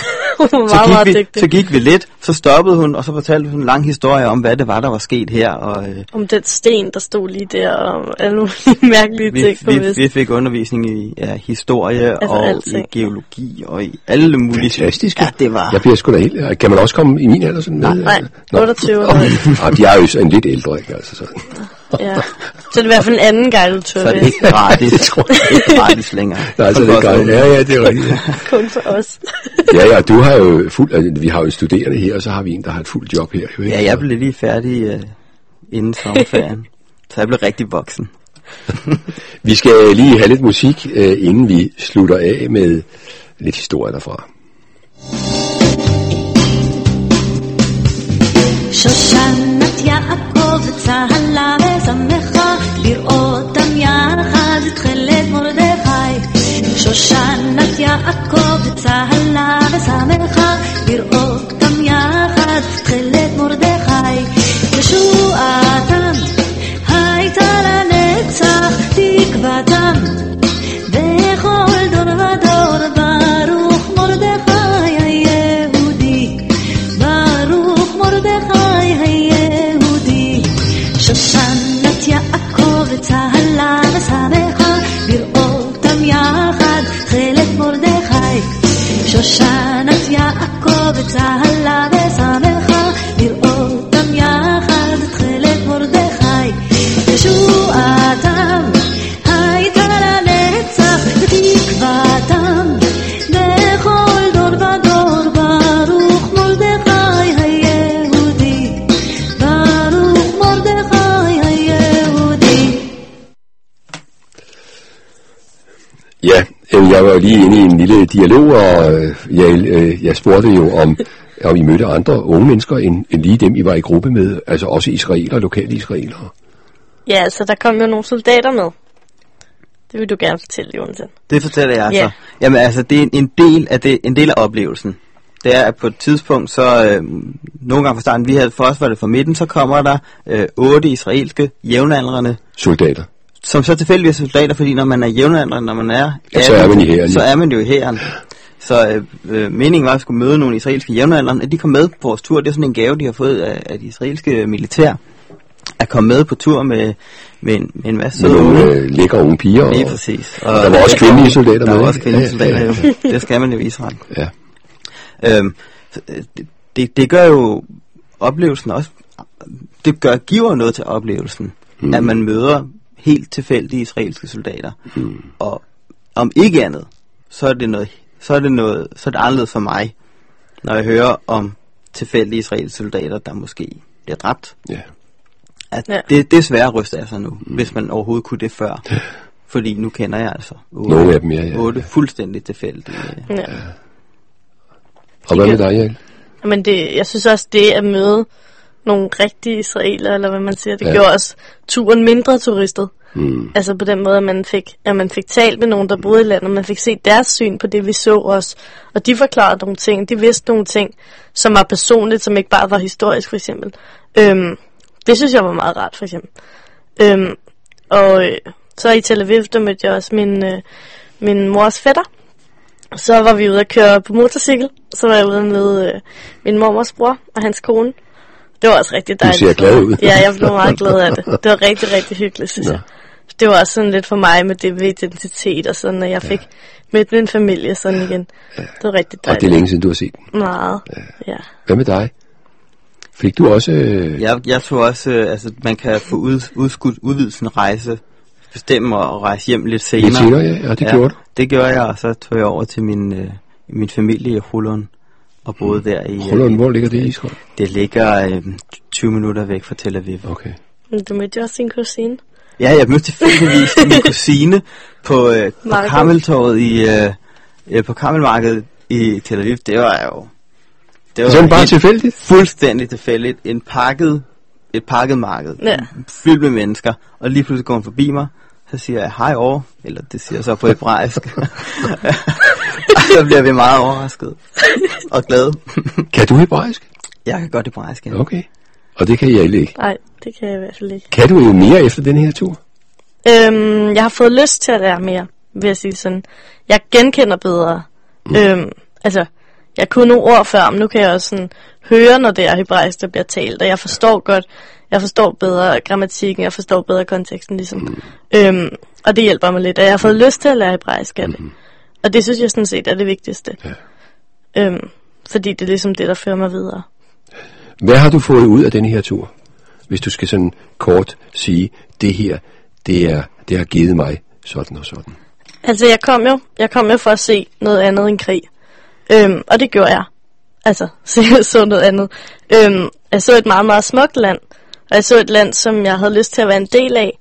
Så gik vi lidt, så stoppede hun, og så fortalte hun en lang historie om, hvad det var, der var sket her. Og, om den sten, der stod lige der, og alle mulige mærkelige ting. Vi fik undervisning i historie, altså og i geologi, og i alle mulige... Fantastisk. Ja, det var... Jeg bliver sgu da helt... Kan man også komme i min alder sådan med? Nej, 28 år. De er jo en lidt ældre, ikke? Altså sådan. Ja. Så det er i hvert fald en anden guidetur. Så er det ikke gratis længere. Nej, så det er gratis. Ja, det er rigtigt. Kun for os. Ja, du har jo vi har jo en studerende her, og så har vi en, der har et fuldt job her. Jo, ikke? Ja, jeg blev lige færdig inden sommerferien, så jeg blev rigtig voksen. Vi skal lige have lidt musik, inden vi slutter af med lidt historie derfra. שושנת יעקב צהלה ושמחה לראותם יחד תכלת מרדכי שושנת יעקב צהלה ושמחה לראותם יחד תכלת מרדכי ישועתם הייתה לנצח תקוותם בכל דור ודור ברוך מרדכי היהודי ברוך מרדכי היהודי שושנת יעקב צהלה ושמחה לראותם יחד תכלת מרדכי שושנת יעקב צהלה ושמחה לראותם יחד תכלת מרדכי ישועתם הייתה לנצח ותקוותם בכל דור ודור ברוך מרדכי היהודי ברוך מרדכי היהודי. Ja, jeg var lige inde i en lille dialog, og jeg spurgte jo om I mødte andre unge mennesker end lige dem, I var i gruppe med, altså også israelere, lokale israelere. Ja, så der kom jo nogle soldater med. Det vil du gerne fortælle, Jonathan. Det fortæller jeg så. Jamen altså, det er en del af oplevelsen. Det er, at på et tidspunkt, så nogle gange fra starten, for os var det fra midten, så kommer der 8 israelske jævnaldrende soldater. Som så tilfældigvis soldater, fordi når man er jævnaldrende, når man er... Ja, så er man i hæren. Så er man jo i hæren. Så meningen var, at vi skulle møde nogle israelske jævnaldrende, at de kom med på vores tur. Det er sådan en gave, de har fået af de israelske militær. At komme med på tur med en masse søde unge. Lækre unge piger. Lige præcis. Og der var også kvindelige soldater med. Der var også kvindelige soldater, jo. Det skal man jo i Israel. Ja. Det gør jo oplevelsen også... giver noget til oplevelsen, at man møder helt tilfældige israelske soldater. Og om ikke andet, så er det anderledes for mig, når jeg hører om tilfældige israelske soldater, der måske bliver dræbt. Ja. At det er svært at ryste af sig nu, hvis man overhovedet kunne det før. Fordi nu kender jeg altså 8 fuldstændig tilfældige. Ja. Og hvad med dig, Jal? Men jeg synes også, det at møde nogle rigtige israelere, eller hvad man siger, det gjorde også turen mindre turistet. Altså på den måde, at man fik talt med nogen, der boede i landet, man fik set deres syn på det, vi så også. Og de forklarede nogle ting, de vidste nogle ting, som var personligt, som ikke bare var historisk, for eksempel. Det synes jeg var meget rart, for eksempel. Så i Tel Aviv, der mødte jeg også min mors fætter. Så var vi ude at køre på motorcykel. Så var jeg ude med min mormors bror og hans kone. Det var også rigtig dejligt. Du ser glad ud. Ja, jeg blev meget glad af det. Det var rigtig, rigtig hyggeligt, synes jeg. Det var også sådan lidt for mig med det med identitet og sådan, at jeg fik mødt min familie sådan igen. Det var rigtig dejligt. Og det er længe siden, du har set den. Meget, ja. Hvad med dig? Fik du også... Jeg tror også, altså man kan få udvidet sin rejse, bestemme og rejse hjem lidt senere. Lidt senere, ja, det gjorde du. Det gjorde jeg, og så tog jeg over til min familie i Holon og boede der i... Holon, hvor ligger det i Israel? Det ligger 20 minutter væk fra Tel Aviv. Okay. Du mødte også sin kusine? Ja, jeg mødte tilfældigvis min kusine på Karmeltorvet på Karmelmarkedet i Tel Aviv. Det var sådan bare tilfældigt? Fuldstændig tilfældigt. Et pakket marked. Ja. Fyldt med mennesker. Og lige pludselig går hun forbi mig. Så siger jeg, hej over. Eller det siger jeg så på hebraisk. Og så bliver vi meget overrasket. Og glade. Kan du hebraisk? Jeg kan godt hebraisk, ja. Okay. Og det kan I alle ikke? Nej, det kan jeg i hvert fald ikke. Kan du jo mere efter den her tur? Jeg har fået lyst til at lære mere, vil jeg sige sådan. Jeg genkender bedre. Altså, jeg kunne nogle ord før, men nu kan jeg også sådan høre, når det er hebraisk, der bliver talt. Og jeg forstår godt, jeg forstår bedre grammatikken, jeg forstår bedre konteksten, ligesom. Og det hjælper mig lidt. Og jeg har fået lyst til at lære hebraisk af det. Og det synes jeg sådan set er det vigtigste. Ja. Fordi det er ligesom det, der fører mig videre. Hvad har du fået ud af denne her tur? Hvis du skal sådan kort sige, det her, det har givet mig sådan og sådan. Altså, jeg kom jo for at se noget andet end krig. Og det gjorde jeg. Altså, så noget andet. Jeg så et meget, meget smukt land. Og jeg så et land, som jeg havde lyst til at være en del af.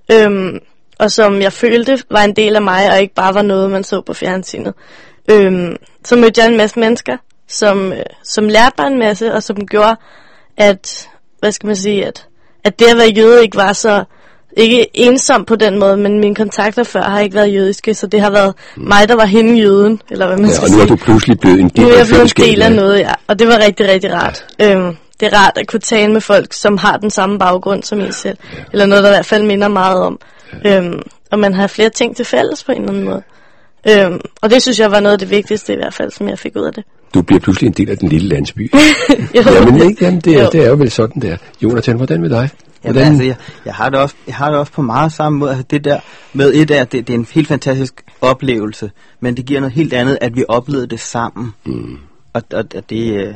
Og som jeg følte var en del af mig, og ikke bare var noget, man så på fjernsynet. Så mødte jeg en masse mennesker, som lærte mig en masse, og som gjorde, at, hvad skal man sige, at det at være jøde ikke var så, ikke ensom på den måde, men mine kontakter før har ikke været jødiske, så det har været mig, der var hende jøden, eller hvad man skal sige. Og nu er du pludselig blevet en del af fællesskabet. Nu er jeg blevet en del af noget, ja. Og det var rigtig, rigtig rart. Det er rart at kunne tale med folk, som har den samme baggrund som en selv, eller noget, der i hvert fald minder meget om. Og man har flere ting til fælles på en eller anden måde. Og det synes jeg var noget af det vigtigste i hvert fald, som jeg fik ud af det. Du bliver pludselig en del af den lille landsby. Jamen ikke, det er jo vel sådan der. Jonathan, hvordan med dig? Jamen, altså, jeg har det også på meget samme måde. Altså, det der med det er en helt fantastisk oplevelse, men det giver noget helt andet, at vi oplevede det sammen. Og det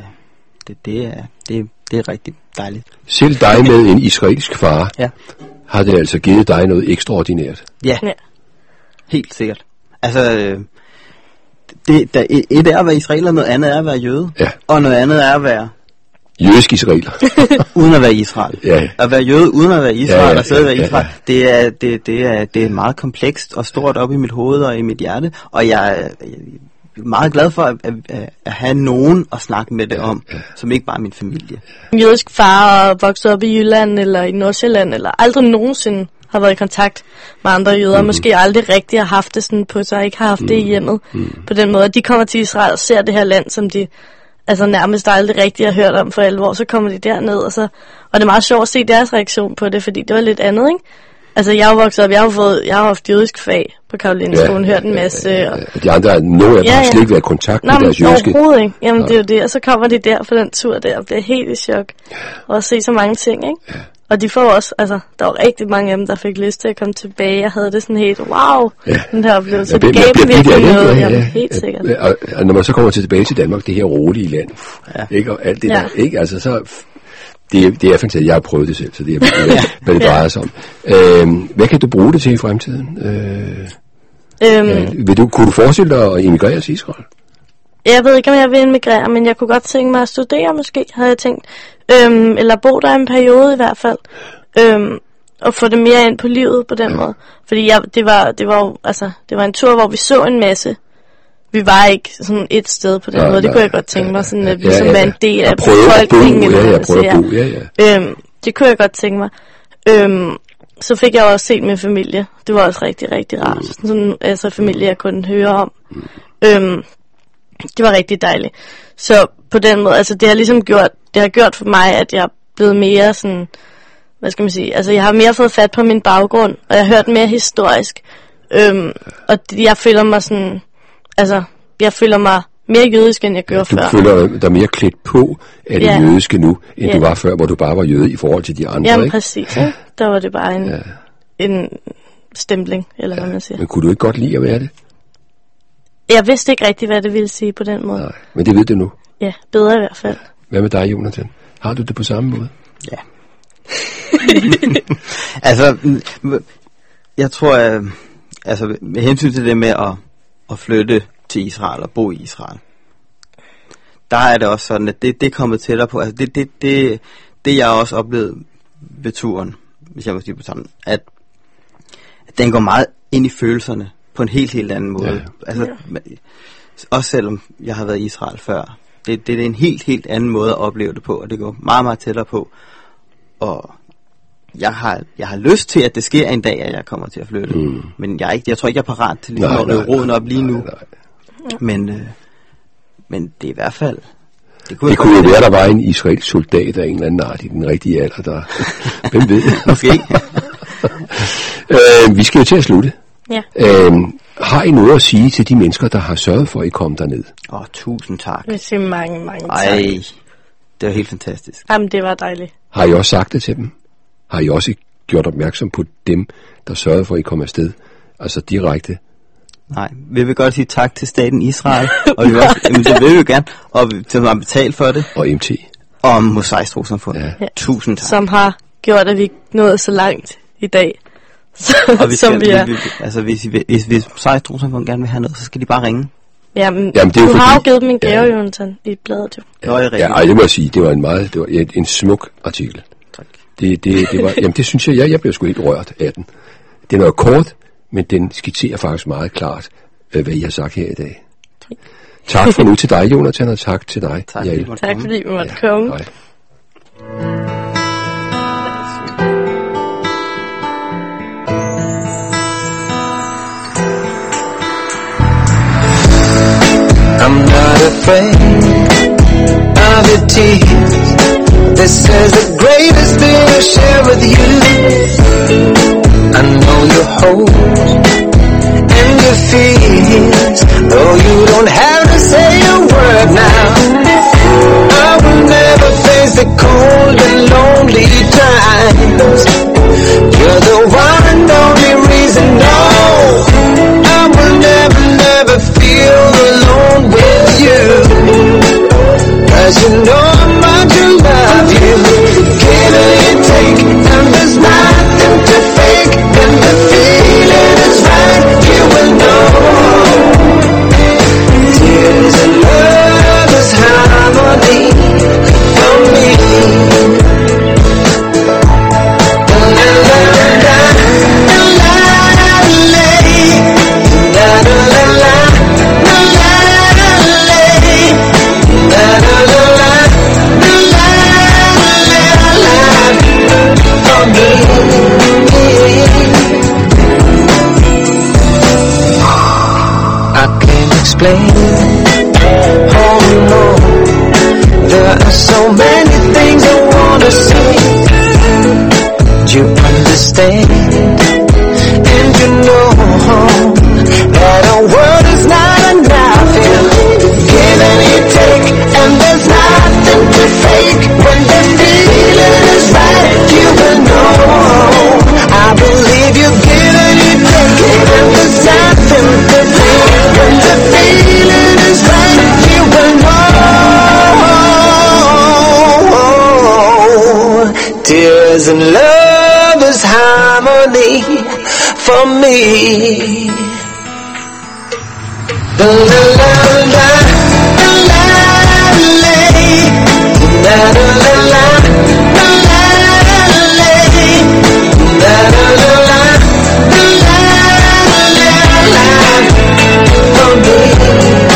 er rigtig dejligt. Selv dig med en israelsk far, har det altså givet dig noget ekstraordinært? Ja. Helt sikkert. Altså, et er at være israeler, noget andet er at være jøde, og noget andet er at være jødisk israeler. Uden at være Israel. Ja. At være jøde uden at være Israel, og så være Israel, det er meget komplekst og stort op i mit hoved og i mit hjerte, og jeg er meget glad for at have nogen at snakke med det om, som ikke bare min familie. Jødisk far og vokset op i Jylland eller i Nordsjælland, eller aldrig nogensinde har været i kontakt med andre jøder, måske aldrig rigtig har haft det sådan på sig, ikke har haft det i hjemmet på den måde. De kommer til Israel og ser det her land, som de altså nærmest aldrig rigtig har hørt om for alvor, så kommer de derned, og det er meget sjovt at se deres reaktion på det, fordi det var lidt andet, ikke? Altså, jeg har vokset op, jeg har haft jødisk fag på Karolinskolen, hørt en masse. Og de andre, nogle af dem har slet ikke været i kontakt med deres jødiske. Overhovedet ikke. Jamen, det er jo det, og så kommer de der på den tur der, og bliver helt i chok, og se så mange ting, ikke? Og de får også, altså, der var rigtig mange af dem, der fik lyst til at komme tilbage. Jeg havde det sådan helt, wow, den her oplevelse. Det gav dem virkelig noget, jamen, helt sikkert. Og når man så kommer tilbage til Danmark, det her rolige land, ikke? Og alt det der, ikke? Altså, så det er fantastisk. Jeg har prøvet det selv, så det er hvad det drejer sig om. Hvad kan du bruge det til i fremtiden? Kunne du forestille dig at emigrere til Israel? Jeg ved ikke, om jeg vil emigrere, men jeg kunne godt tænke mig at studere måske, havde jeg tænkt. Eller bo der en periode i hvert fald. Og få det mere ind på livet på den måde. Fordi det var en tur, hvor vi så en masse. vi var ikke sådan et sted på den måde. Det kunne jeg godt tænke mig, sådan at vi som var en del af befolkningen. Det kunne jeg godt tænke mig. Så fik jeg også set min familie. Det var også rigtig, rigtig rart. Sådan, altså familie, jeg kunne høre om. Det var rigtig dejligt. Så på den måde, altså det har gjort for mig, at jeg er blevet mere sådan, hvad skal man sige, altså jeg har mere fået fat på min baggrund, og jeg har hørt mere historisk. Og jeg føler mig sådan, altså jeg føler mig mere jødisk, end jeg gjorde før. Du føler dig mere klædt på af det jødiske nu, end du var før, hvor du bare var jøde i forhold til de andre, Jamen ikke? præcis, ja. Der var det bare en stempling, eller hvad man siger. Men kunne du ikke godt lide at være det? Jeg vidste ikke rigtig, hvad det ville sige på den måde. Nej, men det ved du nu. Ja, bedre i hvert fald. Hvad med dig, Jonathan? Har du det på samme måde? Ja. Altså, jeg tror, altså med hensyn til det med at flytte til Israel og bo i Israel, der er det også sådan, at det er kommet tættere på. Altså det jeg også oplevede ved turen, hvis jeg må sige på sådan, at den går meget ind i følelserne på en helt anden måde. Ja. Altså, også selvom jeg har været i Israel før, det er en helt anden måde at opleve det på, og det går meget, meget tættere på. Og jeg har lyst til, at det sker en dag, at jeg kommer til at flytte. Men jeg tror ikke, jeg er parat til ligesom at løbe roden op lige nu. Men det er i hvert fald... Det kunne jo være, der var en israelsk soldat af en eller anden art i den rigtige alder, der... Hvem ved? Måske. Vi skal jo til at slutte. Ja. Har I noget at sige til de mennesker, der har sørget for, at I kom derned? Tusind tak. Jeg siger mange tak. Ej, det var helt fantastisk. Jamen, det var dejligt. Har I også sagt det til dem? Har I også gjort opmærksom på dem, der sørgede for, at I kom afsted? Altså direkte? Nej, vi vil godt sige tak til staten Israel, og vi også, det vil vi gerne, og til at betale for det. Og MT. Og Mosaisk Trossamfund. Ja. Tusind tak. Som har gjort, at vi nåede så langt i dag. Og hvis Mosaisk Trossamfund gerne vil have noget, så skal de bare ringe. Jamen det er du har jo givet dem en gave, Jonathan, i bladet jo. Det må jeg sige, det var en smuk artikel. Tak. Det var, jamen det synes jeg blev sgu helt rørt af den. Den er kort, men den skitserer faktisk meget klart, hvad I har sagt her i dag. Tak for nu til dig, Jonathan, og tak til dig, Jael. Tak fordi vi måtte komme. Hej. I'm not afraid of your tears. This is the greatest thing to share with you. I know your hopes and your fears, though you don't have to say a word now. I will never face the cold and lonely times. You're the one and only reason, no, I will never feel alone with you. 'Cause you know how much I love you. Give and take, and there's nothing to fake. When the feeling is right, you will know. Tears and love is harmony for me. Explain. Oh no, there are so many things I wanna say. You understand, and you know that a word is not enough. You give and you take, and there's nothing to fake. When the feeling is right, you will know. I believe you give and you take, and there's nothing to fake. When the feeling is right, you will know. Tears and love is harmony for me. La la la la la la la la la la. For me.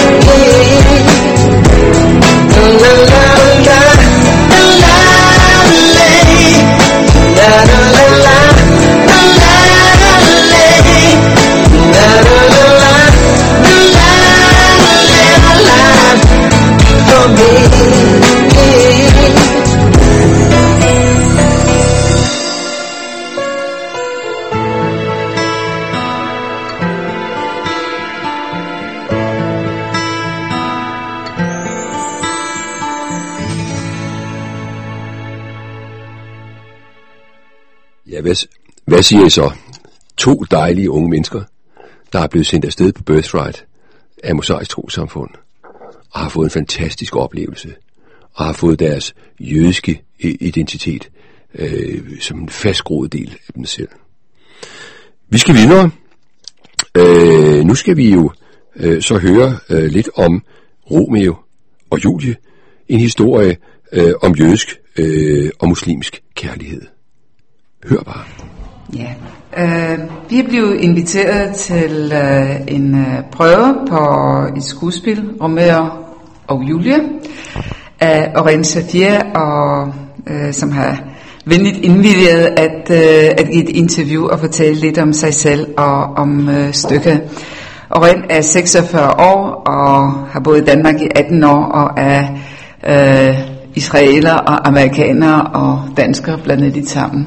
Ja, hvad siger I så? 2 dejlige unge mennesker, der er blevet sendt afsted på Birthright af Mosaisk Trossamfund, og har fået en fantastisk oplevelse, og har fået deres jødiske identitet som en fastgroet del af dem selv. Vi skal videre. Nu skal vi jo så høre lidt om Romeo og Julie, en historie om jødisk og muslimsk kærlighed. Hør bare. Ja, vi er blevet inviteret til en prøve på et skuespil, Romeo og Julie, af Oren Shafir, og som har venligt indvilliget at give et interview og fortælle lidt om sig selv og om stykket. Oren er 46 år og har boet i Danmark i 18 år og er israeler og amerikanere og danskere blandet lidt sammen.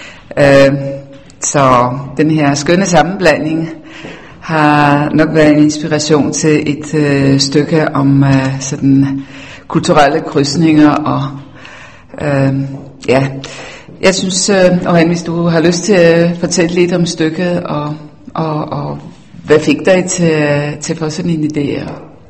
Så den her skønne sammenblanding har nok været en inspiration til et stykke om sådan kulturelle krydsninger og ja. Jeg synes, Oren, hvis du har lyst til at fortælle lidt om stykket og hvad fik dig til at få sådan en idé?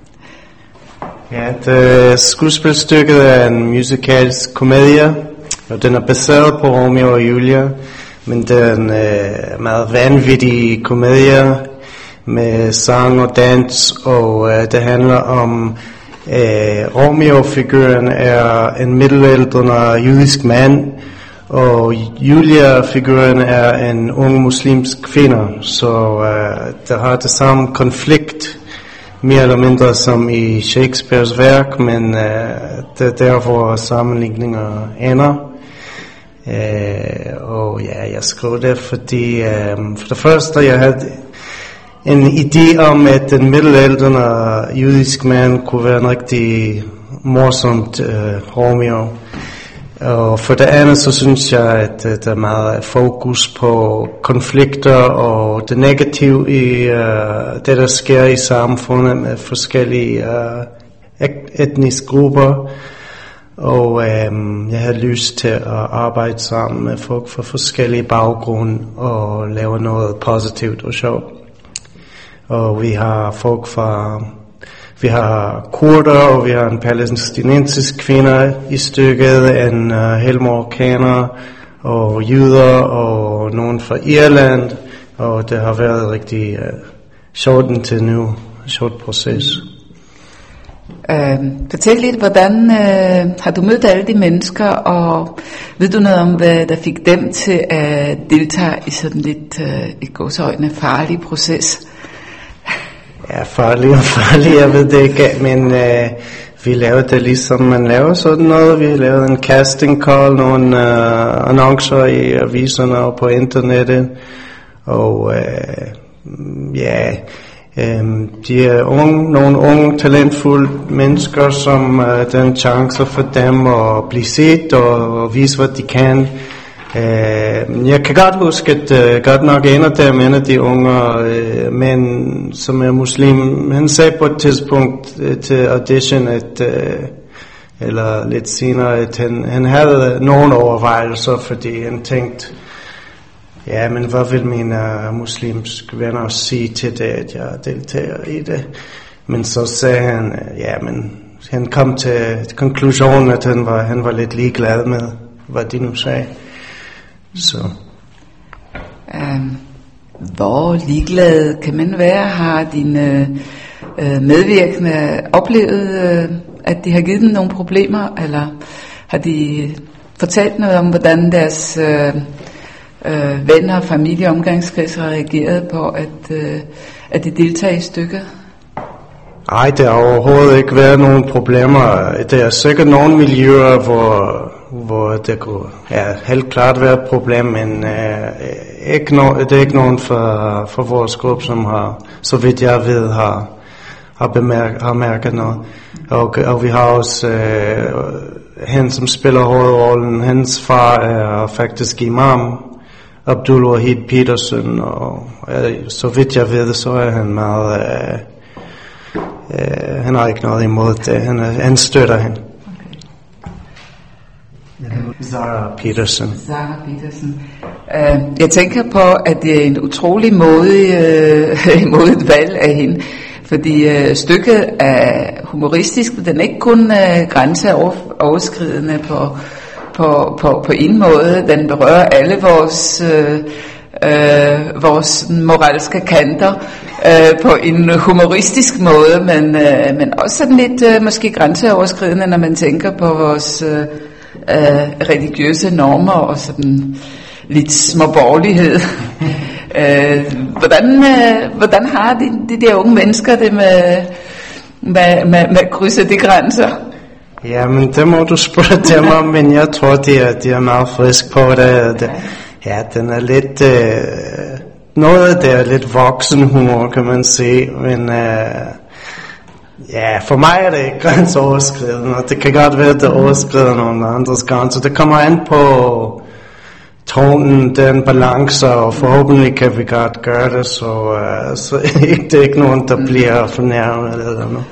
Ja, skuespilstykket er en musikalsk komedie, og den er baseret på Romeo og Julie, men det er en meget vanvittig komedie med sang og dans, og det handler om Romeo-figuren er en middelaldrende jødisk mand, og Julia-figuren er en ung muslimsk kvinde, så der har det samme konflikt, mere eller mindre som i Shakespeares værk, men det er der, hvor sammenligninger ender. Og ja, jeg skrev det, fordi for det første, jeg havde en idé om, at den middelaldrende jødisk mand kunne være en rigtig morsomt Romeo. Og for det andet, så synes jeg, at der er meget fokus på konflikter og det negative i det, der sker i samfundet med forskellige etniske grupper. Og jeg havde lyst til at arbejde sammen med folk fra forskellige baggrunde og lave noget positivt og sjovt. Og vi har folk fra... Vi har kurder, og vi har en palæstinensisk kvinde i stykket, en helmarokkaner, og jøder, og nogen fra Irland, og det har været rigtig sjovt indtil nu, sjovt proces. Fortæl lidt, hvordan har du mødt alle de mennesker, og ved du noget om, hvad der fik dem til at deltage i sådan lidt i gåseøjne farlig proces? Ja, farlig, jeg ved det ikke, men vi lavede det ligesom man laver sådan noget. Vi lavede en casting call, nogle annoncer i aviserne og på internettet, og ja, de er nogle unge, talentfulde mennesker, som der er en chance for dem at blive set og vise, hvad de kan. Jeg kan godt huske, at godt nok en af de unge mænd, som er muslim, han sagde på et tidspunkt til audition, at, eller lidt senere, at han havde nogle overvejelser, fordi han tænkte, ja, men hvad vil mine muslimske venner sige til det, at jeg deltager i det? Men så sagde han, ja, men han kom til konklusionen, at han var lidt ligeglad med, hvad de nu sagde. Så. Hvor ligeglad kan man være? Har dine medvirkende oplevet, at de har givet dem nogle problemer, eller har de fortalt noget om, hvordan deres venner, familie og omgangskreds har reageret på, at de deltager i stykket? Nej, der har overhovedet ikke været nogen problemer. Der er sikkert nogle miljøer, hvor det kunne helt klart være et problem, men det er ikke nogen for vores gruppe, som har, så vidt jeg ved, har mærket noget. Og vi har også han, som spiller hovedrollen, hans far er faktisk imam, Abdul Wahid Peterson, og så vidt jeg ved, så er han meget... han har ikke noget imod det. Han støtter hende. Zara Peterson. Zara Peterson. Jeg tænker på, at det er en utrolig modigt valg af hende, fordi stykket er humoristisk, men den er ikke kun grænseoverskridende på en måde. Den berører alle vores moralske kanter på en humoristisk måde, men også sådan lidt måske grænseoverskridende, når man tænker på vores religiøse normer og sådan lidt småborgerlighed. Hvordan har de der unge mennesker det med at krydse de grænser? Ja, men det må du spørge dem om, men jeg tror, de er meget frisk på det. Ja, den er lidt... noget af det er lidt voksenhumor, kan man sige, men... ja, for mig er det ikke grænseoverskridende, og det kan godt være, at det overskrider nogle andres grænser. Det kommer an på tonen, den balance, og forhåbentlig kan vi godt gøre det, så det er ikke nogen, der bliver fornærmet eller noget.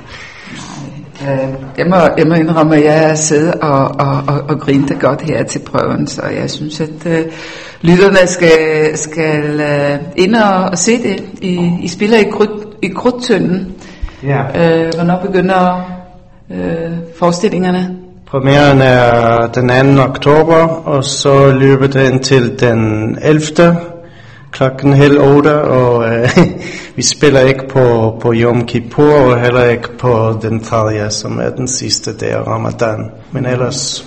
Jeg må indrømme, at jeg sidder og grinte godt her til prøven, så jeg synes, at lytterne skal ind og se det. I spiller i Krudttønden. Ja. Hvornår begynder forestillingerne? Premieren er den 2. oktober, og så løber den til den 11. klokken 7:30, og vi spiller ikke på Yom Kippur, og heller ikke på den 3., som er den sidste dag af Ramadan. Men ellers...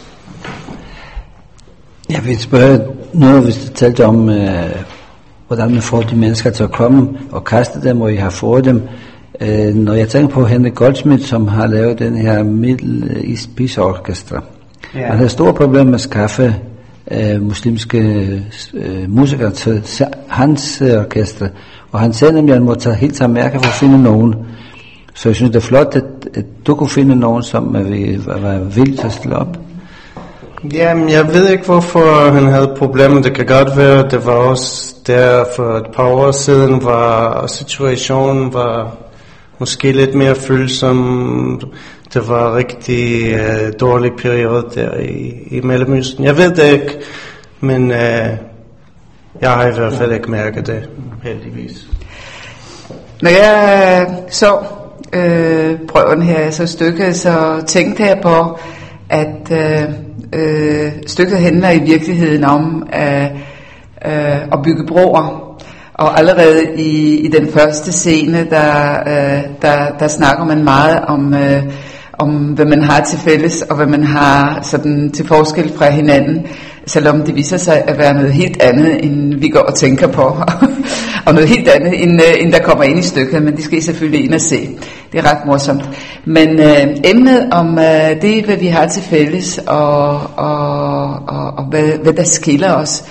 Jeg vil spørge noget, hvis du talte om, hvordan man får de mennesker til at komme og kaste dem, og I har fået dem. Når jeg tænker på Henrik Goldschmidt, som har lavet den her Middle East Peace Orchestra. Yeah. Han havde store problemer med at skaffe muslimske musikere til hans orkester, og han sagde nemlig, at han måtte helt tage mærke for at finde nogen. Så jeg synes, det er flot, at du kunne finde nogen, som var vildt til at stille op. Jamen, jeg ved ikke, hvorfor han havde problemer. Det kan godt være, det var også der for et par år siden, var situationen var måske lidt mere følsom. Det var rigtig dårlig periode der i Mellemøsten. Jeg ved det ikke, men jeg har i hvert fald ikke mærket det, heldigvis. Når jeg så prøven her, så stykket, så tænkte jeg på, at stykket handler i virkeligheden om at bygge broer. Og allerede i den første scene, der snakker man meget om hvad man har til fælles, og hvad man har sådan til forskel fra hinanden, selvom det viser sig at være noget helt andet, end vi går og tænker på, og noget helt andet, end der kommer ind i stykket, men det skal I selvfølgelig ind og se. Det er ret morsomt. Men emnet om det, hvad vi har til fælles, og hvad der skiller os,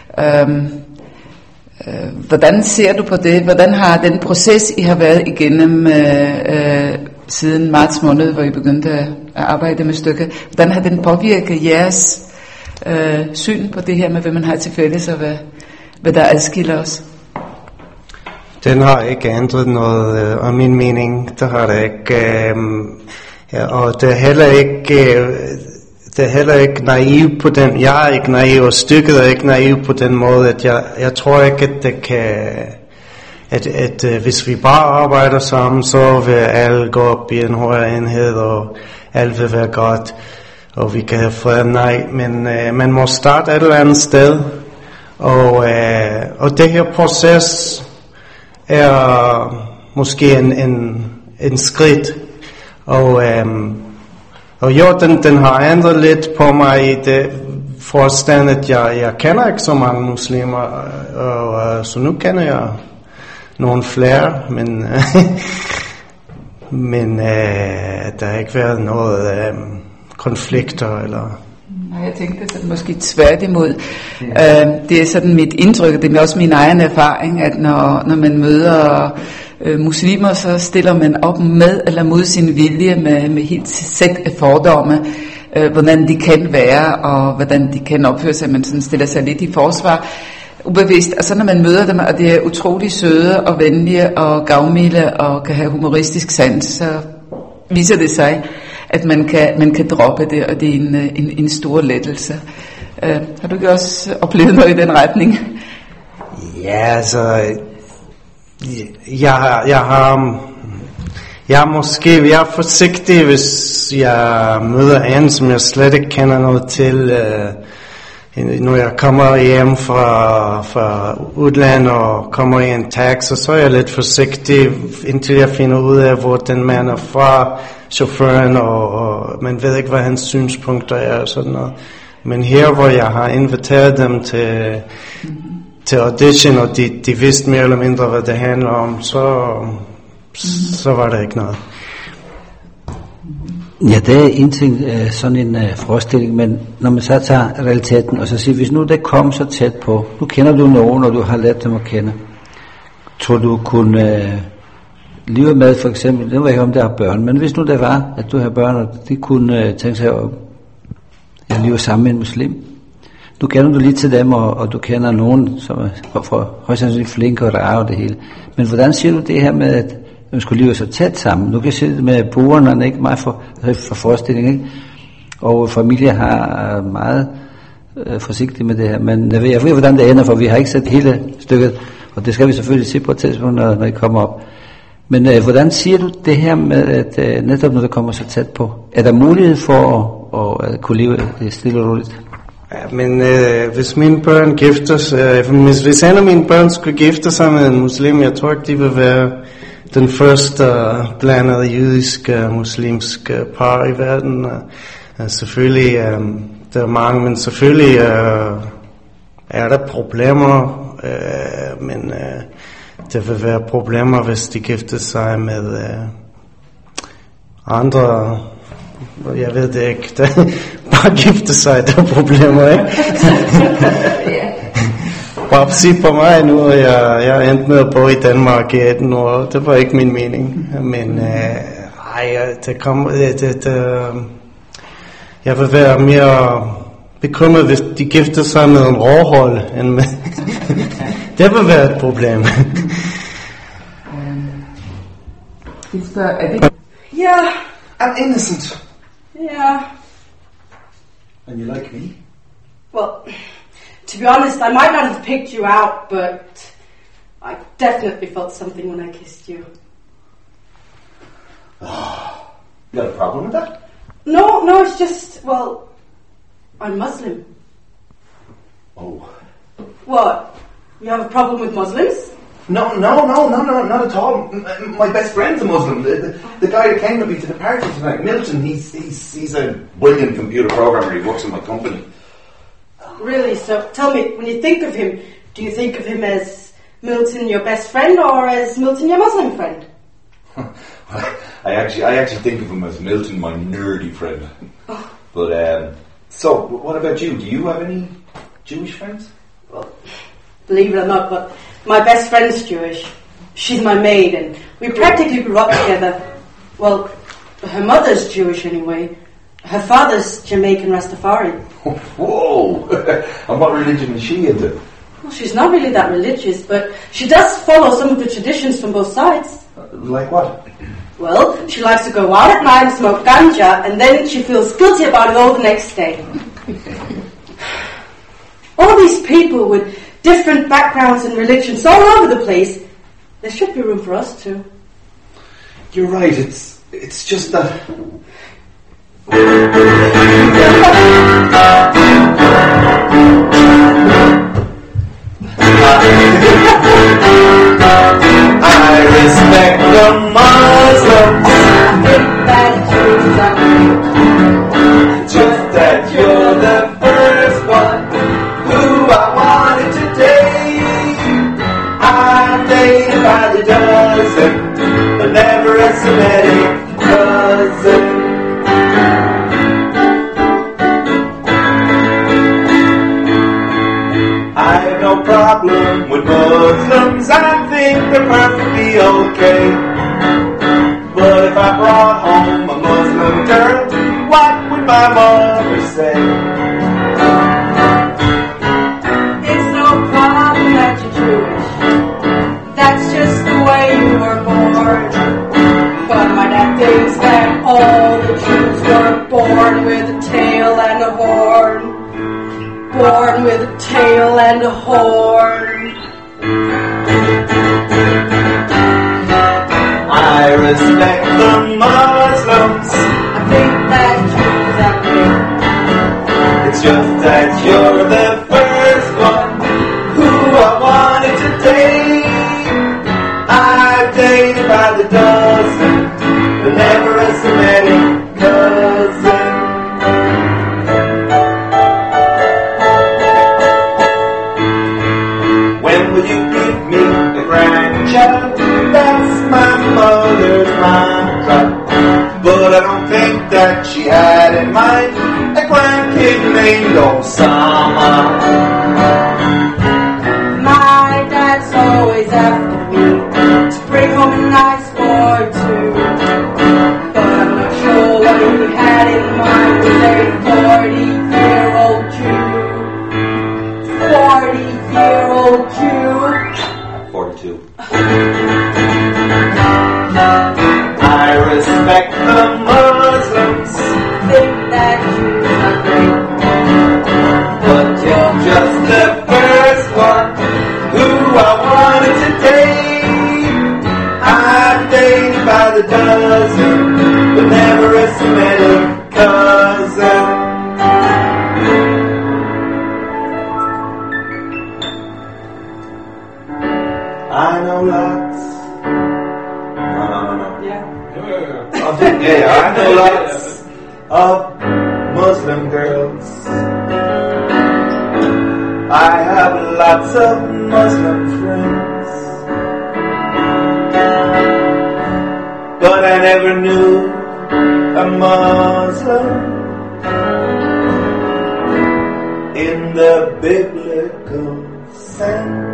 hvordan ser du på det? Hvordan har den proces, I har været igennem siden marts måned, hvor I begyndte at arbejde med stykket, hvordan har den påvirket jeres syn på det her med, hvad man har til fælles, og hvad der adskiller os? Den har ikke ændret noget, og min mening, der har det ikke, og det er heller ikke naiv på den, jeg er ikke naiv, og stykket er ikke naiv på den måde, at jeg tror ikke, at det kan, at hvis vi bare arbejder sammen, så vil alle gå op i en højere enhed, og alt vil være godt, og vi kan have fred. Nej, men man må starte et eller andet sted, og det her proces er måske en skridt, og jo, den har ændret lidt på mig i det forstand, at jeg kender ikke så mange muslimer, og så nu kender jeg nogle flere, men der har ikke været noget konflikter eller... Jeg tænkte sådan måske tværtimod. Det er sådan mit indtryk, det er også min egen erfaring, at når man møder muslimer, så stiller man op med eller mod sin vilje med helt sæt af fordomme, hvordan de kan være, og hvordan de kan opføre sig. Man sådan stiller sig lidt i forsvar, ubevidst. Og så når man møder dem, og de er utrolig søde og venlige og gavmilde og kan have humoristisk sans, så viser det sig, at man kan droppe det, og det er en stor lettelse. Har du ikke også oplevet noget i den retning? Ja, altså, jeg er forsigtig, hvis jeg møder en, som jeg slet ikke kender noget til. Når jeg kommer hjem fra udlandet og kommer i en taxa, så er jeg lidt forsigtig, indtil jeg finder ud af, hvor den mand er fra, chaufføren, og man ved ikke, hvad hans synspunkter er og sådan noget. Men her, hvor jeg har inviteret dem til audition, og de vidste mere eller mindre, hvad det handler om, så var der ikke noget. Ja, det er en ting, sådan en forestilling, men når man så tager realiteten, og så siger, hvis nu det kom så tæt på, nu kender du nogen, og du har lært dem at kende, tror du kunne leve med, for eksempel, det var ikke om der har børn, men hvis nu det var, at du har børn, og de kunne tænke sig at leve sammen med en muslim, nu kender du lige til dem, og du kender nogen, som er højst sandsynligt flinke og rare og det hele, men hvordan siger du det her med, at man skulle leve så tæt sammen? Nu kan jeg se det med brugerne, ikke meget for forestilling, ikke? Og familier har meget forsigtigt med det her, men jeg ved hvordan det ender, for vi har ikke set hele stykket, og det skal vi selvfølgelig se på et tidspunkt, når I kommer op. Men hvordan siger du det her med, at netop når det kommer så tæt på, er der mulighed for at kunne leve stille og roligt? Ja, men hvis mine børn gifter sig, hvis en af mine børn skulle gifte sig med en muslim, jeg tror ikke, de vil være den første blandede jødiske muslimske par i verden. Selvfølgelig, der er mange, men selvfølgelig er der problemer, men der vil være problemer, hvis de gifter sig med andre. Jeg ved det ikke. Bare gifte sig, der er problemer, ikke? Bare sig på mig nu, jeg er endt med at bo i Danmark i 18 år. Det var ikke min mening. Men jeg vil være mere bekymret, hvis de gifter sig med en råhold, end med det vil være et problem. Yeah, I'm innocent. Yeah. And you like me? Well, to be honest, I might not have picked you out, but I definitely felt something when I kissed you. You got a problem with that? No, it's just, well, I'm Muslim. Oh. What? You have a problem with Muslims? No, not at all. My best friend's a Muslim. The guy that came with me to the party tonight, Milton, he's a brilliant computer programmer. He works in my company. Really? So tell me, when you think of him, do you think of him as Milton, your best friend, or as Milton, your Muslim friend? I actually think of him as Milton, my nerdy friend. Oh. But so what about you? Do you have any Jewish friends? Well, believe it or not, but my best friend's Jewish. She's my maid, and we practically grew up together. Well, her mother's Jewish anyway. Her father's Jamaican Rastafari. Whoa! And what religion is she into? Well, she's not really that religious, but she does follow some of the traditions from both sides. Like what? Well, she likes to go out at night and smoke ganja, and then she feels guilty about it all the next day. All these people with different backgrounds and religions all over the place, there should be room for us too. You're right, it's just that... I respect the Muslims. I think that Jews are great. Just that you're the first one who I wanted to date. I'm dated by the dozen, but never a Semitic cousin. I have no problem with Muslims, I think they're perfectly okay. But if I brought home a Muslim girl, what would my mother say? It's no problem that you're Jewish. That's just the way you were born. But my dad thinks that all the Jews born with a tail and a horn. I respect the Muslims. I think that Jews are great. It's just that you're the first one who I wanted to date. I've dated by the dozen, but never a Semitic cousin. When will you give me a grandchild? That's my mother's mantra. But I don't think that she had in mind a grandkid named Osama. My dad's always after me to bring home a nice boy too. But I'm not sure what he had in mind with a 40-year-old Jew. 40-year-old Jew. 42. I respect the Muslims. Think that Jews are great. But you're just the first one who I wanted to date. I've dated by the dozen, but never a Semitic cousin. I know lots. No. I know lots of Muslim girls. I have lots of Muslim friends, but I never knew a Muslim in the biblical sense.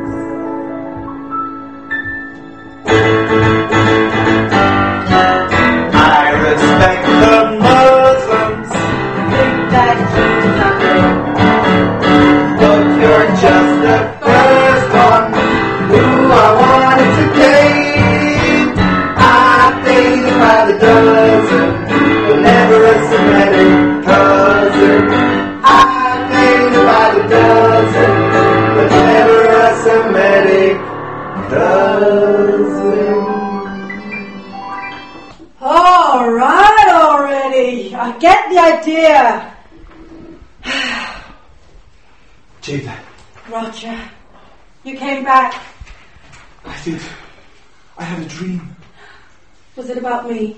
I respect the Muslims. Think that Jews are great. But you're just the first one who I wanted to date. I've dated by the dozen, but never a Semitic cousin. I've dated by the dozen, but never a Semitic cousin. All right already. I get the idea. Jada, Roger, you came back. I did. I had a dream. Was it about me?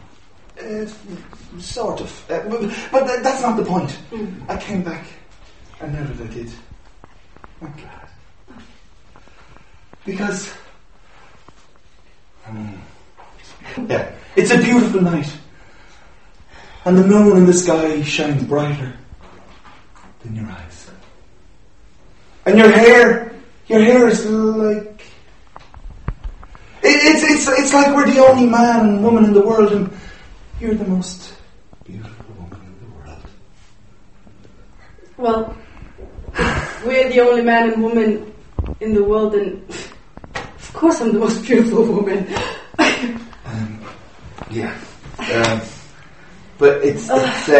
Sort of. But that's not the point. I came back. And now that I did, I'm glad. Because... yeah, it's a beautiful night. And the moon in the sky shines brighter than your eyes. And your hair is like... It's like we're the only man and woman in the world, and you're the most beautiful woman in the world. Well, if we're the only man and woman in the world, then of course I'm the most beautiful woman. Yeah. But it's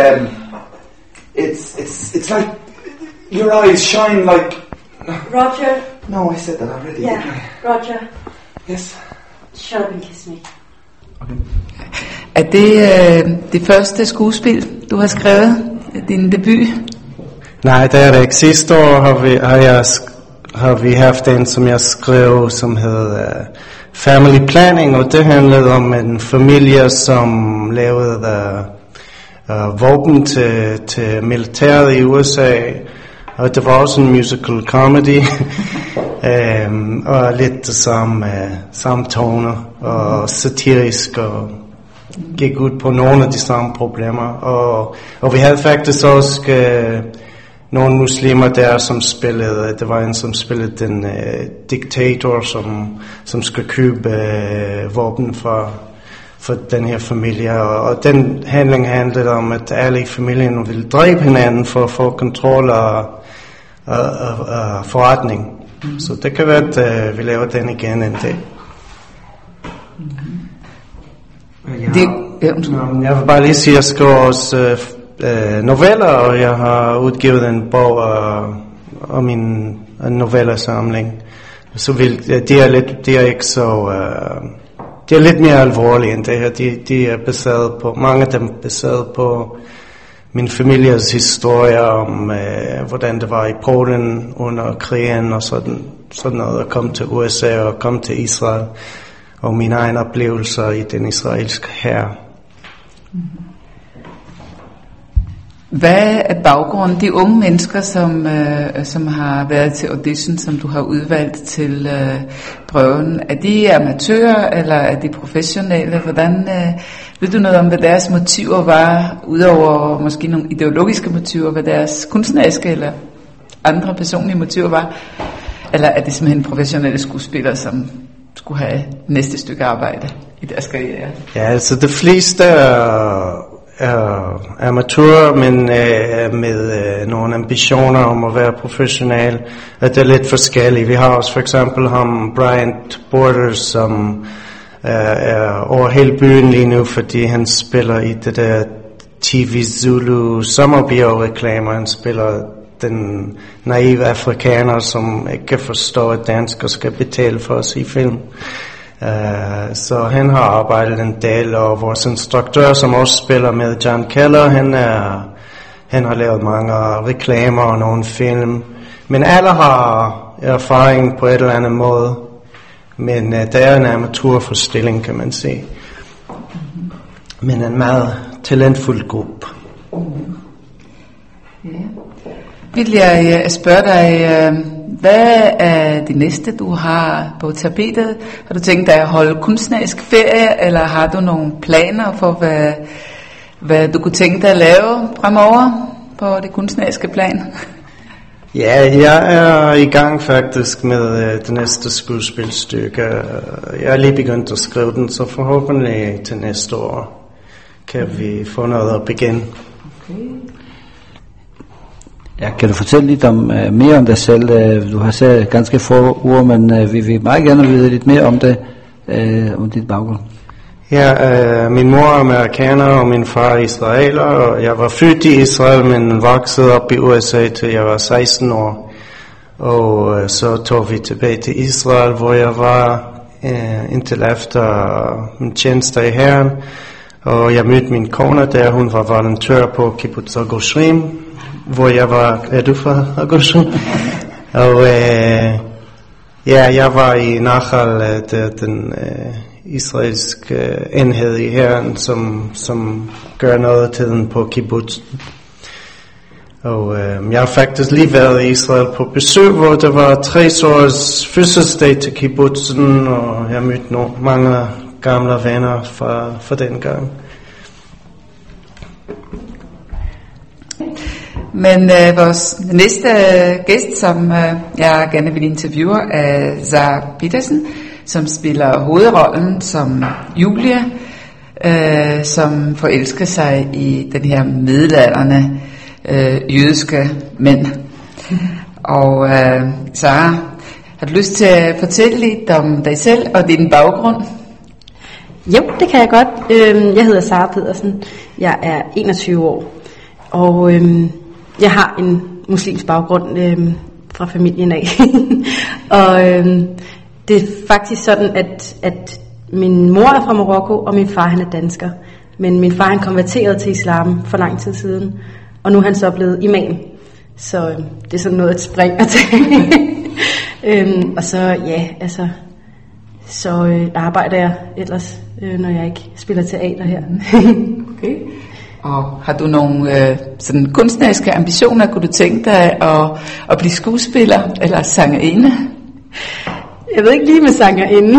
like your eyes shine like... Roger? No, I said that already. Yeah, Roger. Yes. Shut up and kiss me. Okay. Er det første skuespil, du har skrevet? Din debut? Nej, det er det ikke. Sidste år har vi haft en, som jeg skrev, som hed Family Planning, og det handlede om en familie, som lavede våben til militæret i USA, og det var også en musical comedy, og lidt samme toner, og satirisk, og gik ud på nogle af de samme problemer, og vi havde faktisk også nogle muslimer der, som spillede, det var en, som spillede den diktator, som skulle købe våben for den her familie, og den handling handlede om, at alle i familien ville dræbe hinanden for at få kontrol og forretning. Så det kan være, at vi laver den igen en dag. Jeg vil bare lige sige, at jeg skriver også noveller, og jeg har udgivet en bog om min novellersamling. Så de er ikke så... de er lidt mere alvorlige end det her. De er baseret på... Mange af dem er baseret på min families historie om, hvordan det var i Polen under krigen og sådan noget. At komme til USA og komme til Israel. Og mine egne oplevelser i den israelske hær. Hvad er baggrunden? De unge mennesker, som har været til audition, som du har udvalgt til prøven, er de amatører, eller er de professionelle? Hvordan ved du noget om, hvad deres motiver var, udover måske nogle ideologiske motiver, hvad deres kunstneriske eller andre personlige motiver var? Eller er det simpelthen professionelle skuespillere, som skulle have næste stykke arbejde i deres karriere? Ja, altså de fleste er amatører, men med nogle ambitioner om at være professionelle. Det er lidt forskelligt. Vi har også for eksempel ham, Brian Borders, som er over hele byen lige nu, fordi han spiller i det der TV Zulu sommerbio-reklamer. Han spiller den naive afrikaner, som ikke kan forstå at dansk og skal betale for at se film. Så han har arbejdet en del, og vores instruktør, som også spiller med, John Keller, han har lavet mange reklamer og nogle film. Men alle har erfaring på et eller andet måde. Men det er en amatørforestilling, kan man sige. Men en meget talentfuld gruppe. Vil jeg spørge dig, hvad er det næste, du har på tapetet? Har du tænkt dig at holde kunstnerisk ferie, eller har du nogle planer for, hvad du kunne tænke dig at lave fremover på det kunstneriske plan? Ja, jeg er i gang faktisk med det næste skuespilstykke. Jeg er lige begyndt at skrive den, så forhåbentlig til næste år kan vi få noget at begynde. Okay. Ja, kan du fortælle lidt mere om dig selv? Du har sagt ganske få ord, men vi vil meget gerne vide lidt mere om det, om dit baggrund. Ja, min mor er amerikaner, og min far er israeler, og jeg var født i Israel, men voksede op i USA til jeg var 16 år. Og så tog vi tilbage til Israel, hvor jeg var indtil efter min tjeneste i hæren. Og jeg mødte min kone der, hun var volontør på Kibbutz Agoshrim, hvor jeg var, er du fra Agoshrim? Og jeg var i Nachal, den israelske enhed i hæren, som gør noget til den på kibbutz. Og jeg har faktisk lige været i Israel på besøg, hvor der var 60 års fødselsdag til kibbutzen, og jeg mødte mange gamle venner fra den gang. Men vores næste gæst, som jeg gerne vil interviewe, er Sara Petersen, som spiller hovedrollen som Julie, som forelsker sig i den her middelaldrende jødiske mænd. Og Sara, har du lyst til at fortælle lidt om dig selv og din baggrund? Jo, det kan jeg godt. Jeg hedder Sara Petersen. Jeg er 21 år. Og jeg har en muslimsk baggrund fra familien af. Og det er faktisk sådan, at min mor er fra Marokko, og min far han er dansker. Men min far han konverterede til islam for lang tid siden, og nu er han så blevet imam. Så det er sådan noget, at springer til. Og så ja, altså, så arbejder jeg ellers, når jeg ikke spiller teater her. Okay. Og har du nogle sådan kunstneriske ambitioner? Kunne du tænke dig at blive skuespiller eller sangerinde? Jeg ved ikke lige med sangerinde.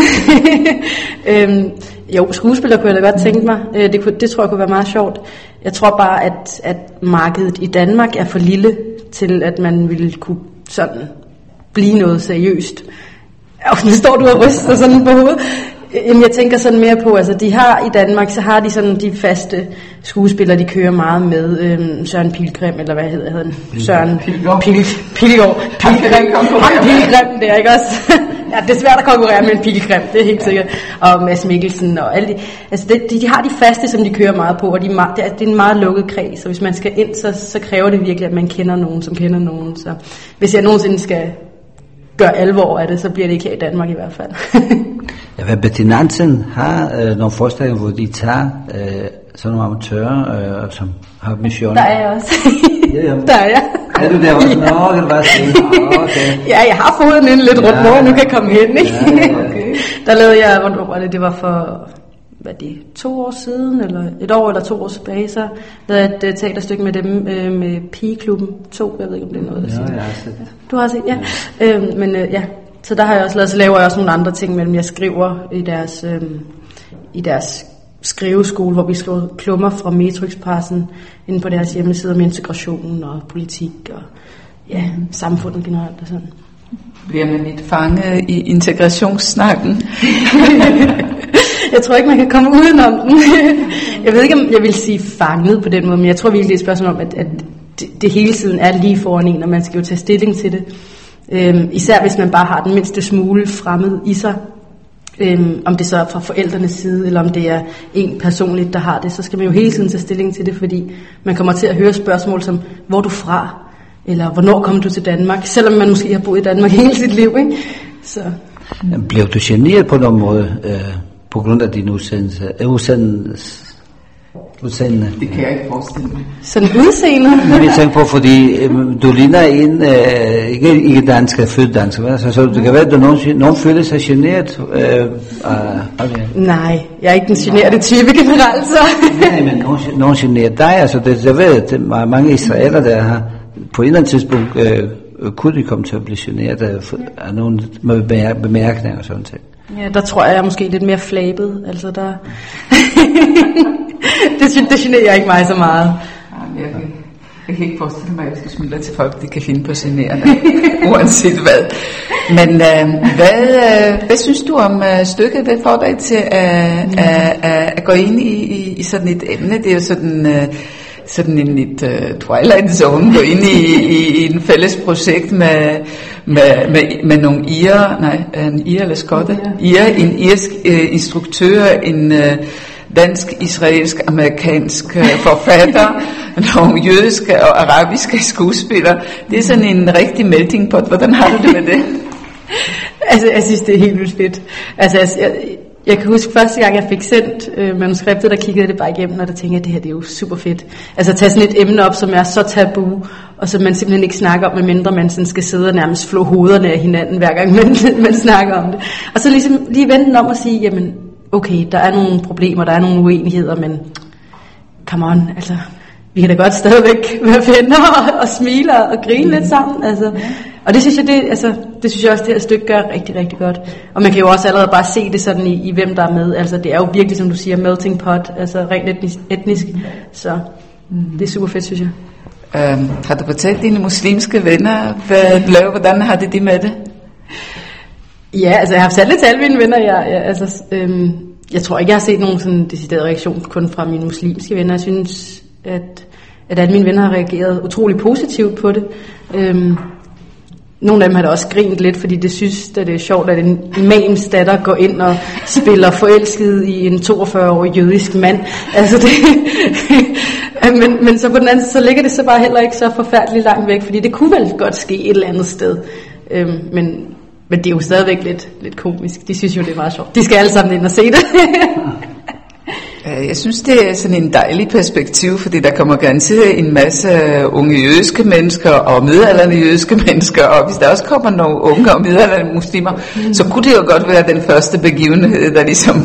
Jo, skuespiller kunne jeg da godt tænke mig. Det tror jeg kunne være meget sjovt. Jeg tror bare, at markedet i Danmark er for lille til, at man ville kunne sådan blive noget seriøst. Nu står du og ryster sådan på hovedet. Jeg tænker sådan mere på, altså de har i Danmark, så har de sådan de faste skuespillere, de kører meget med. Søren Pilgrim, eller hvad hedder han? Søren Pilgaard. Pilgrim, det er ikke også? Ja, det er svært at konkurrere med en Pilgrim, det er helt sikkert. Og Mads Mikkelsen og alle de. Altså de har de faste, som de kører meget på, og det er en meget lukket kreds. Så hvis man skal ind, så kræver det virkelig, at man kender nogen, som kender nogen. Så hvis jeg nogensinde skal gøre alvor af det, så bliver det ikke her i Danmark i hvert fald. Ja, Bettina Nansen har nogle forestillinger, hvor de tager sådan nogle amatører, som har missioner. Der er jeg også. Ja. Der er jeg. Er du der også? Nå, kan du bare sige. Okay. Ja, jeg har fået den ind lidt rundt, hvor jeg nu kan komme hen, ikke? Ja, okay. Der lavede jeg rundt over det var for, 2 år siden, eller 1 år eller 2 år tilbage, så lavede jeg et teaterstykke med dem, med Pigeklubben 2, jeg ved ikke, om det er noget, der siger. Ja, jeg har set det. Du har set, ja. Ja, så der har jeg også lavet, så laver jeg også nogle andre ting mellem. Jeg skriver i deres skriveskole, hvor vi skriver klummer fra Metrixpressen inde på deres hjemmeside om integration og politik og samfundet generelt og sådan. Bliver man lidt fanget i integrationssnakken? Jeg tror ikke, man kan komme udenom den. Jeg ved ikke, om jeg vil sige fanget på den måde, men jeg tror virkelig, det er et spørgsmål om, at det hele tiden er lige foran en, og man skal jo tage stilling til det. Især hvis man bare har den mindste smule fremmed i sig. Om det så er fra forældrenes side, eller om det er en personligt, der har det, så skal man jo hele tiden tage stilling til det, fordi man kommer til at høre spørgsmål som, hvor er du fra? Eller hvornår kom du til Danmark? Selvom man måske har boet i Danmark hele sit liv, ikke? Så. Blev du generet på nogen måde på grund af din udsendelse? Det kan jeg ikke forestille mig. Sådan udseende? Vi tænker på, fordi du ligner en, ikke dansk, er født dansk, så det kan være, at nogen føler sig generet. Nej, jeg er ikke den generede type generelt, så. Nej, men nogen generer dig, altså jeg ved, at mange israeler, der har på et eller andet tidspunkt kunne de komme til at blive generet af nogen med bemærkninger og sådan ting. Ja, der tror jeg er måske lidt mere flabet, altså der. Det generer jeg ikke mig så meget. Jeg kan ikke forestille mig, at jeg skal smile til folk, de kan finde på generende, uanset hvad. Men hvad synes du om stykket? Hvad får dig til at gå ind i sådan et emne? Det er jo sådan en lidt Twilight Zone, gå ind i en fælles projekt med nogle en eller skotte, en irsk instruktør, en dansk-israelsk-amerikansk forfatter, nogle jødiske og arabiske skuespillere. Det er sådan en rigtig melting pot. Hvordan har du det med det? Altså, jeg synes, det er helt vildt fedt. Altså, jeg kan huske første gang, jeg fik sendt manuskriptet, der kiggede det bare igennem, og der tænkte jeg, det her det er jo super fedt. Altså at tage sådan et emne op, som er så tabu, og som man simpelthen ikke snakker om, medmindre man sådan skal sidde og nærmest flå hovederne af hinanden, hver gang man snakker om det. Og så ligesom lige vende den om og sige, jamen okay, der er nogle problemer, der er nogle uenigheder, men come on, altså vi kan da godt stadigvæk være venner og smile og grine lidt sammen, altså. Og det synes jeg, det synes jeg også, det her stykke gør rigtig, rigtig godt. Og man kan jo også allerede bare se det sådan i hvem der er med. Altså det er jo virkelig, som du siger, melting pot, altså rent etnisk. Så det er super fedt, synes jeg. Har du fortalt dine muslimske venner, hvordan har de med det? Ja, altså jeg har fortalt det til alle mine venner. Jeg tror ikke, jeg har set nogen sådan decideret reaktion kun fra mine muslimske venner. Jeg synes, at alle mine venner har reageret utrolig positivt på det. Nogle af dem har da også grint lidt, fordi det synes, at det er sjovt, at en imams datter går ind og spiller forelsket i en 42-årig jødisk mand. Altså det, men så på den anden, så ligger det så bare heller ikke så forfærdeligt langt væk, fordi det kunne vel godt ske et eller andet sted. Men det er jo stadigvæk lidt komisk. De synes jo, det er meget sjovt. De skal alle sammen ind og se det. Jeg synes, det er sådan en dejlig perspektiv, fordi der kommer garanteret en masse unge jødiske mennesker og midaldrende jødiske mennesker, og hvis der også kommer nogle unge og midaldrende muslimer, så kunne det jo godt være den første begivenhed, der ligesom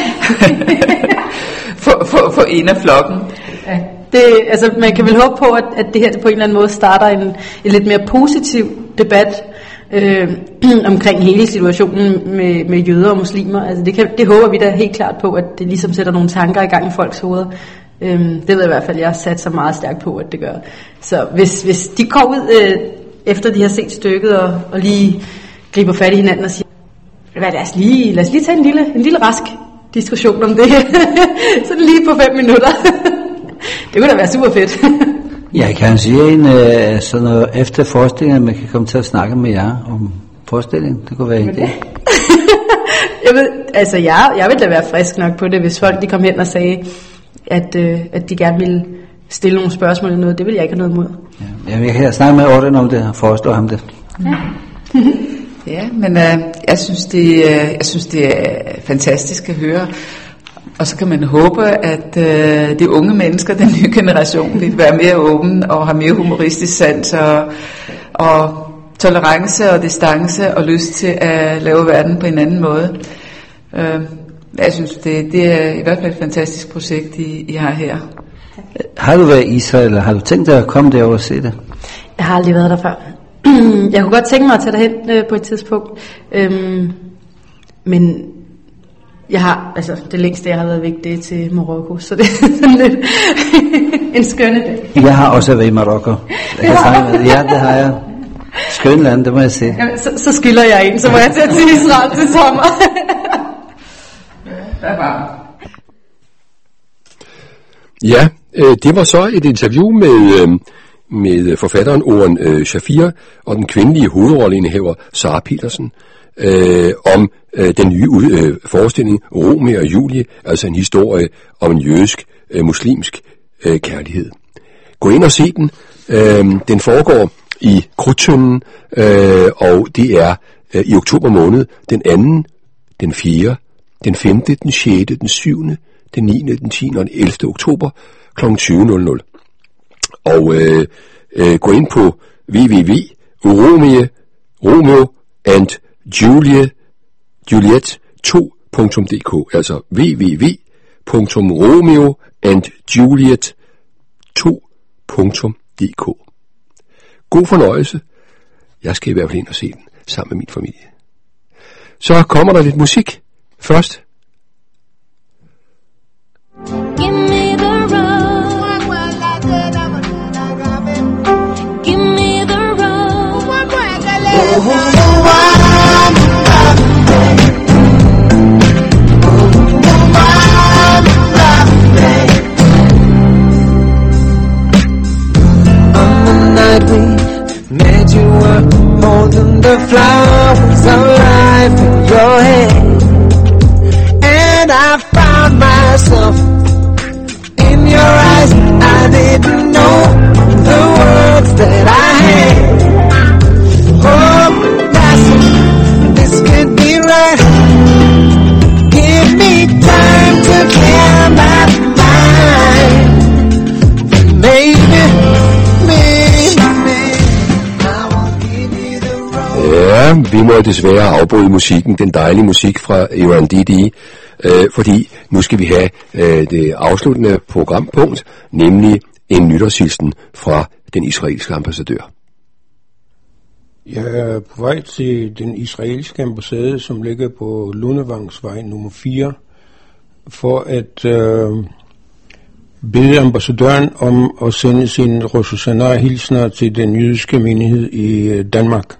for en af flokken. Ja, altså, man kan vel håbe på, at det her på en eller anden måde starter en lidt mere positiv debat omkring hele situationen med jøder og muslimer. Altså det håber vi da helt klart på, at det ligesom sætter nogle tanker i gang i folks hoveder. Det ved jeg i hvert fald, jeg har sat så meget stærkt på, at det gør. Så hvis de går ud efter de har set stykket og lige griber fat i hinanden og siger, lad os lige tage en lille rask diskussion om det. Så det lige på 5 minutter. Det kunne da være super fedt. Jeg kan sige sådan noget efter forestillingen, man kan komme til at snakke med jer om forestilling. Det kunne være en idé. Jeg ville da være frisk nok på det, hvis folk de kom hen og sagde, at de gerne ville stille nogle spørgsmål eller noget. Det ville jeg ikke have noget imod. Ja, jeg kan snakke med Orden om det og foreslå ham det. Ja, men jeg synes det er fantastisk at høre. Og så kan man håbe, at de unge mennesker, den nye generation, vil være mere åben og have mere humoristisk sans og tolerance og distance og lyst til at lave verden på en anden måde. Jeg synes, det er i hvert fald et fantastisk projekt, I har her. Har du været i Israel, eller har du tænkt dig at komme derover og se det? Jeg har aldrig været der før. Jeg kunne godt tænke mig at tage derhen på et tidspunkt. Men jeg har, det længste jeg har været væk, det er til Marokko, så det er sådan lidt en skønne dag. Jeg har også været i Marokko. Ja, det har jeg. Skøn land, det må jeg sige. Jamen, så skylder jeg en, så må jeg tage til Israel til sommer. Ja, det var så et interview med forfatteren Oren Shafir og den kvindelige hovedrolleindehaver Sara Petersen om den nye forestilling Romeo og Julie, altså en historie om en jødisk-muslimsk kærlighed. Gå ind og se den. Den foregår i Krudttønden, og det er i oktober måned, den 2., den 4., den 5., den 6., den 7., den 9., den 10. og den 11. oktober kl. 20.00. Og gå ind på www.romeoandjuliet2.dk, altså www.romeoandjuliet2.dk. God fornøjelse. Jeg skal i hvert fald ind og se den sammen med min familie. Så kommer der lidt musik først. Give me the road. Give me the road. On the night we met, you were holding the flowers of life in your hand, and I found myself in your eyes. I didn't know the words that I had. Oh, blossom, this could be right. Give me time to clear my mind. Maybe, I will give you the road. Ja, vi må desværre afbryde musikken, den dejlige musik fra Iran Didi, fordi nu skal vi have det afsluttende programpunkt, nemlig en nytårshilsen fra den israelske ambassadør. Jeg er på vej til den israelske ambassade, som ligger på Lundevangsvej nummer 4, for at bede ambassadøren om at sende sin Rosh Hashanah-hilsner til den jødiske menighed i Danmark.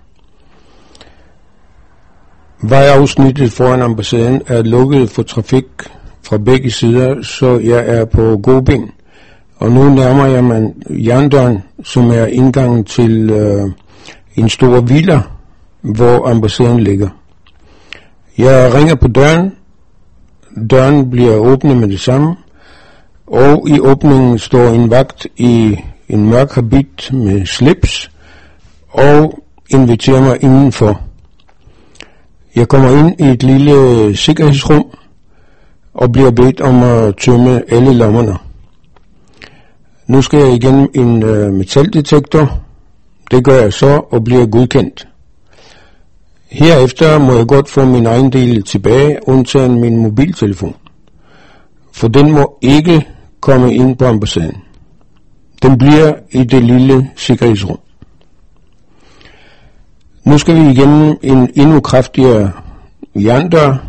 Vejafsnittet foran ambassaden er lukket for trafik fra begge sider, så jeg er på god ben. Og nu nærmer jeg mig jerndøren, som er indgangen til en stor villa, hvor ambassaden ligger. Jeg ringer på døren. Døren bliver åbnet med det samme, og i åbningen står en vagt i en mørk habit med slips og inviterer mig indenfor. Jeg kommer ind i et lille sikkerhedsrum og bliver bedt om at tømme alle lommerne. Nu skal jeg igennem en metaldetektor. Det gør jeg så og bliver godkendt. Herefter må jeg godt få min egen del tilbage, undtagen min mobiltelefon. For den må ikke komme ind på ambassaden. Den bliver i det lille sikkerhedsrum. Nu skal vi igennem en endnu kraftigere jerndør,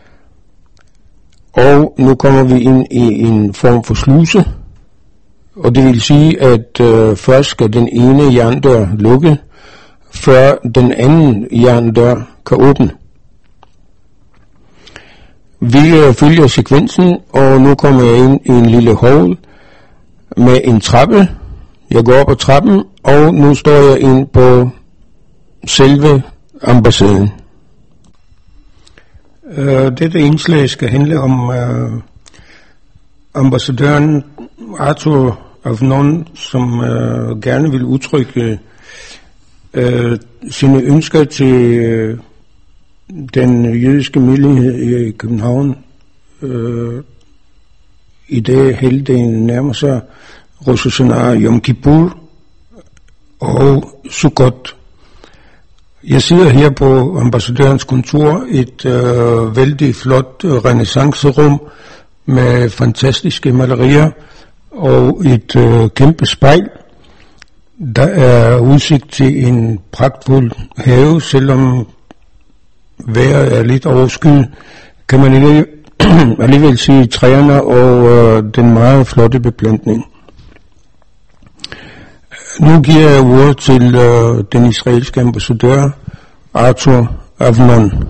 og nu kommer vi ind i en form for sluse, og det vil sige, at først skal den ene jerndør lukke, før den anden jerndør kan åbne. Vi følger sekvensen, og nu kommer jeg ind i en lille hall med en trappe. Jeg går op ad trappen, og nu står jeg ind på selve ambassaden. Dette indslag skal handle om ambassadøren Arthur Avnon, som gerne vil udtrykke sine ønsker til den jødiske menighed i København. I dag helgen nærmer sig Rosh Hashanah, Yom Kippur og Sukkot. Jeg sidder her på ambassadørens kontor, et vældig flot renaissancerum med fantastiske malerier og et kæmpe spejl. Der er udsigt til en pragtfuld have, selvom vejret er lidt overskyet, kan man alligevel sige træerne og den meget flotte beplantning. Nu giver jeg ordet til den israelske ambassadør, Arthur Avnon.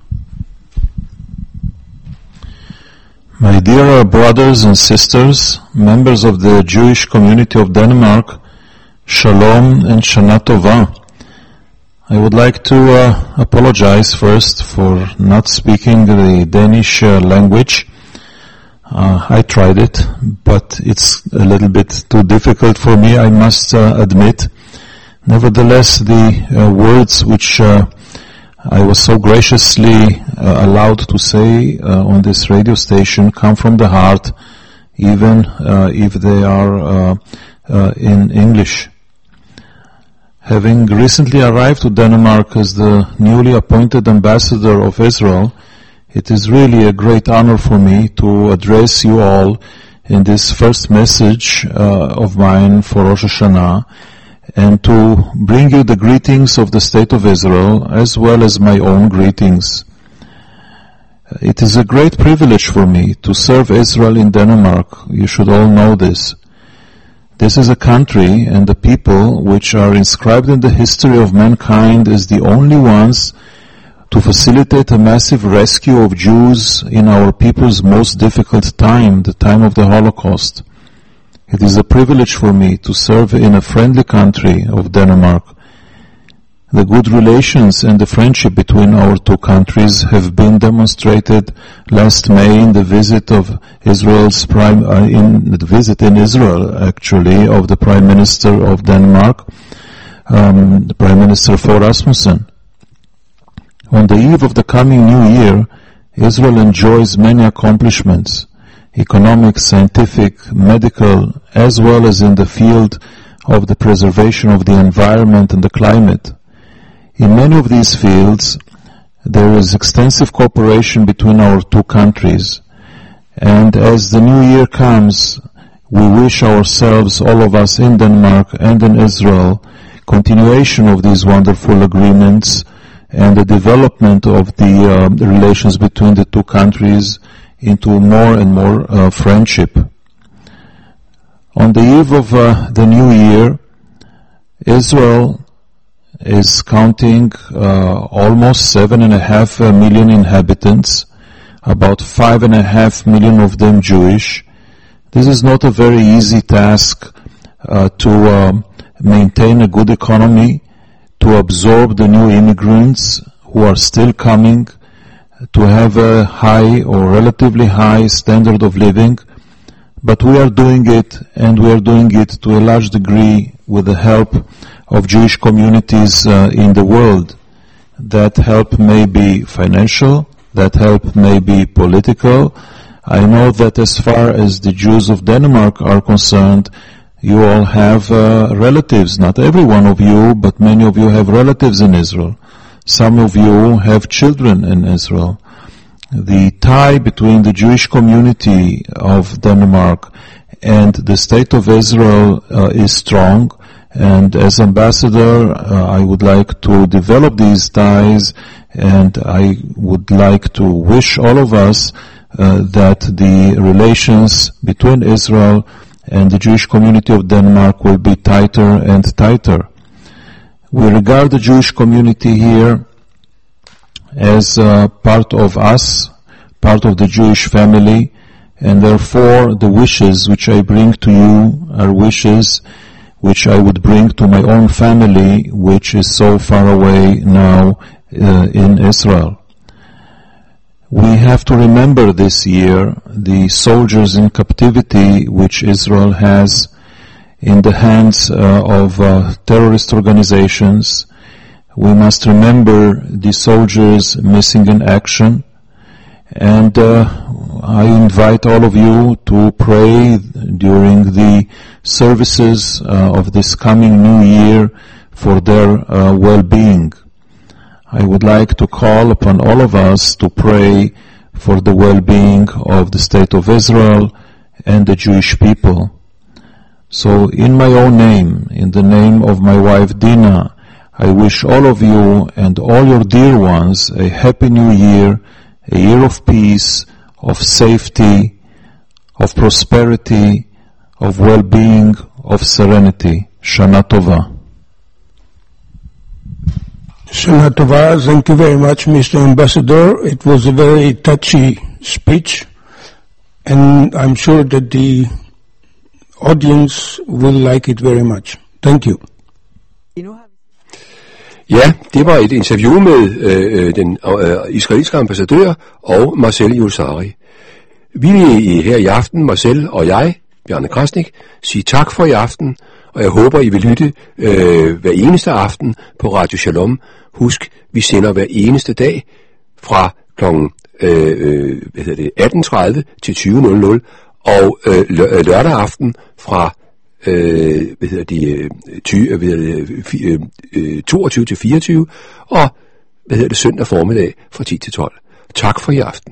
My dear brothers and sisters, members of the Jewish community of Denmark, Shalom and Shana Tova. I would like to apologize first for not speaking the Danish language. I tried it, but it's a little bit too difficult for me, I must admit. Nevertheless, the words which I was so graciously allowed to say on this radio station come from the heart, even if they are in English. Having recently arrived to Denmark as the newly appointed ambassador of Israel, it is really a great honor for me to address you all in this first message of mine for Rosh Hashanah, and to bring you the greetings of the State of Israel as well as my own greetings. It is a great privilege for me to serve Israel in Denmark. You should all know this. This is a country and a people which are inscribed in the history of mankind as the only ones to facilitate a massive rescue of Jews in our people's most difficult time, the time of the Holocaust. It is a privilege for me to serve in a friendly country of Denmark. The good relations and the friendship between our two countries have been demonstrated last May in the visit of Israel's in Israel actually of the Prime Minister of Denmark, the Prime Minister Fogh Rasmussen. On the eve of the coming new year, Israel enjoys many accomplishments, economic, scientific, medical, as well as in the field of the preservation of the environment and the climate. In many of these fields, there is extensive cooperation between our two countries, and as the new year comes, we wish ourselves, all of us in Denmark and in Israel, continuation of these wonderful agreements and the development of the relations between the two countries into more and more friendship. On the eve of the new year, Israel is counting almost 7.5 million inhabitants, about 5.5 million of them Jewish. This is not a very easy task to maintain a good economy, to absorb the new immigrants who are still coming, to have a high or relatively high standard of living, but we are doing it, and we are doing it to a large degree with the help of Jewish communities in the world. That help may be financial, that help may be political. I know that as far as the Jews of Denmark are concerned, you all have relatives, not every one of you, but many of you have relatives in Israel. Some of you have children in Israel. The tie between the Jewish community of Denmark and the State of Israel is strong, and as ambassador I would like to develop these ties, and I would like to wish all of us that the relations between Israel and the Jewish community of Denmark will be tighter and tighter. We regard the Jewish community here as part of us, part of the Jewish family, and therefore the wishes which I bring to you are wishes which I would bring to my own family, which is so far away now in Israel. We have to remember this year the soldiers in captivity which Israel has in the hands of terrorist organizations. We must remember the soldiers missing in action, and I invite all of you to pray during the services of this coming new year for their well-being. I would like to call upon all of us to pray for the well-being of the State of Israel and the Jewish people. So in my own name, in the name of my wife Dina, I wish all of you and all your dear ones a happy new year, a year of peace, of safety, of prosperity, of well-being, of serenity. Shana Tova. Shana Tova, thank you very much, Mr. Ambassador. It was a very touchy speech, and I'm sure that the audience will like it very much. Thank you. Ja, det var et interview med den israelske ambassadør og Marcel Yousari. Vi vil her i aften, Marcel og jeg, Bjarne Krasnik, sige tak for i aften, og jeg håber, I vil lytte hver eneste aften på Radio Shalom. Husk, vi sender hver eneste dag fra kl. 18.30 til 20.00, og lørdag aften fra 22 til 24, og søndag formiddag fra 10 til 12. Tak for i aften.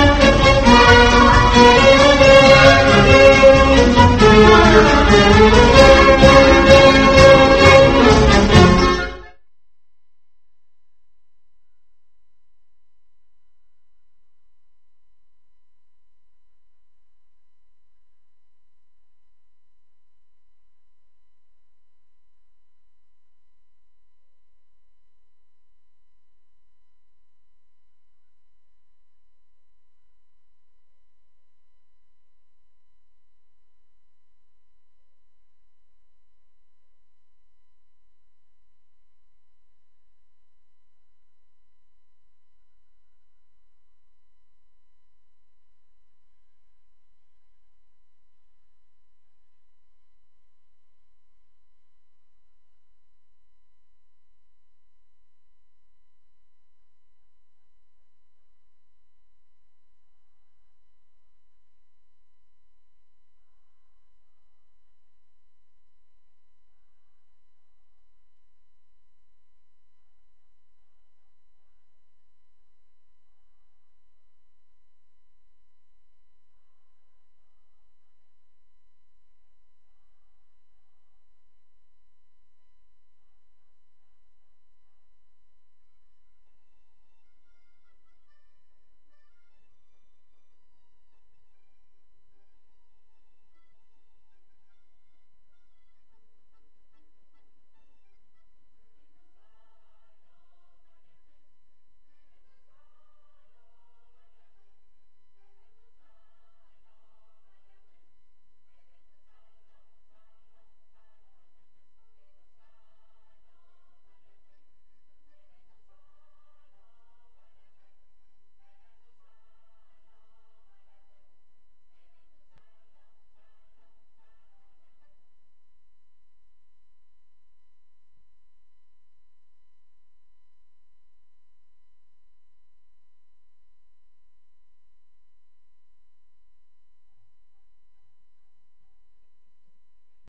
Thank you.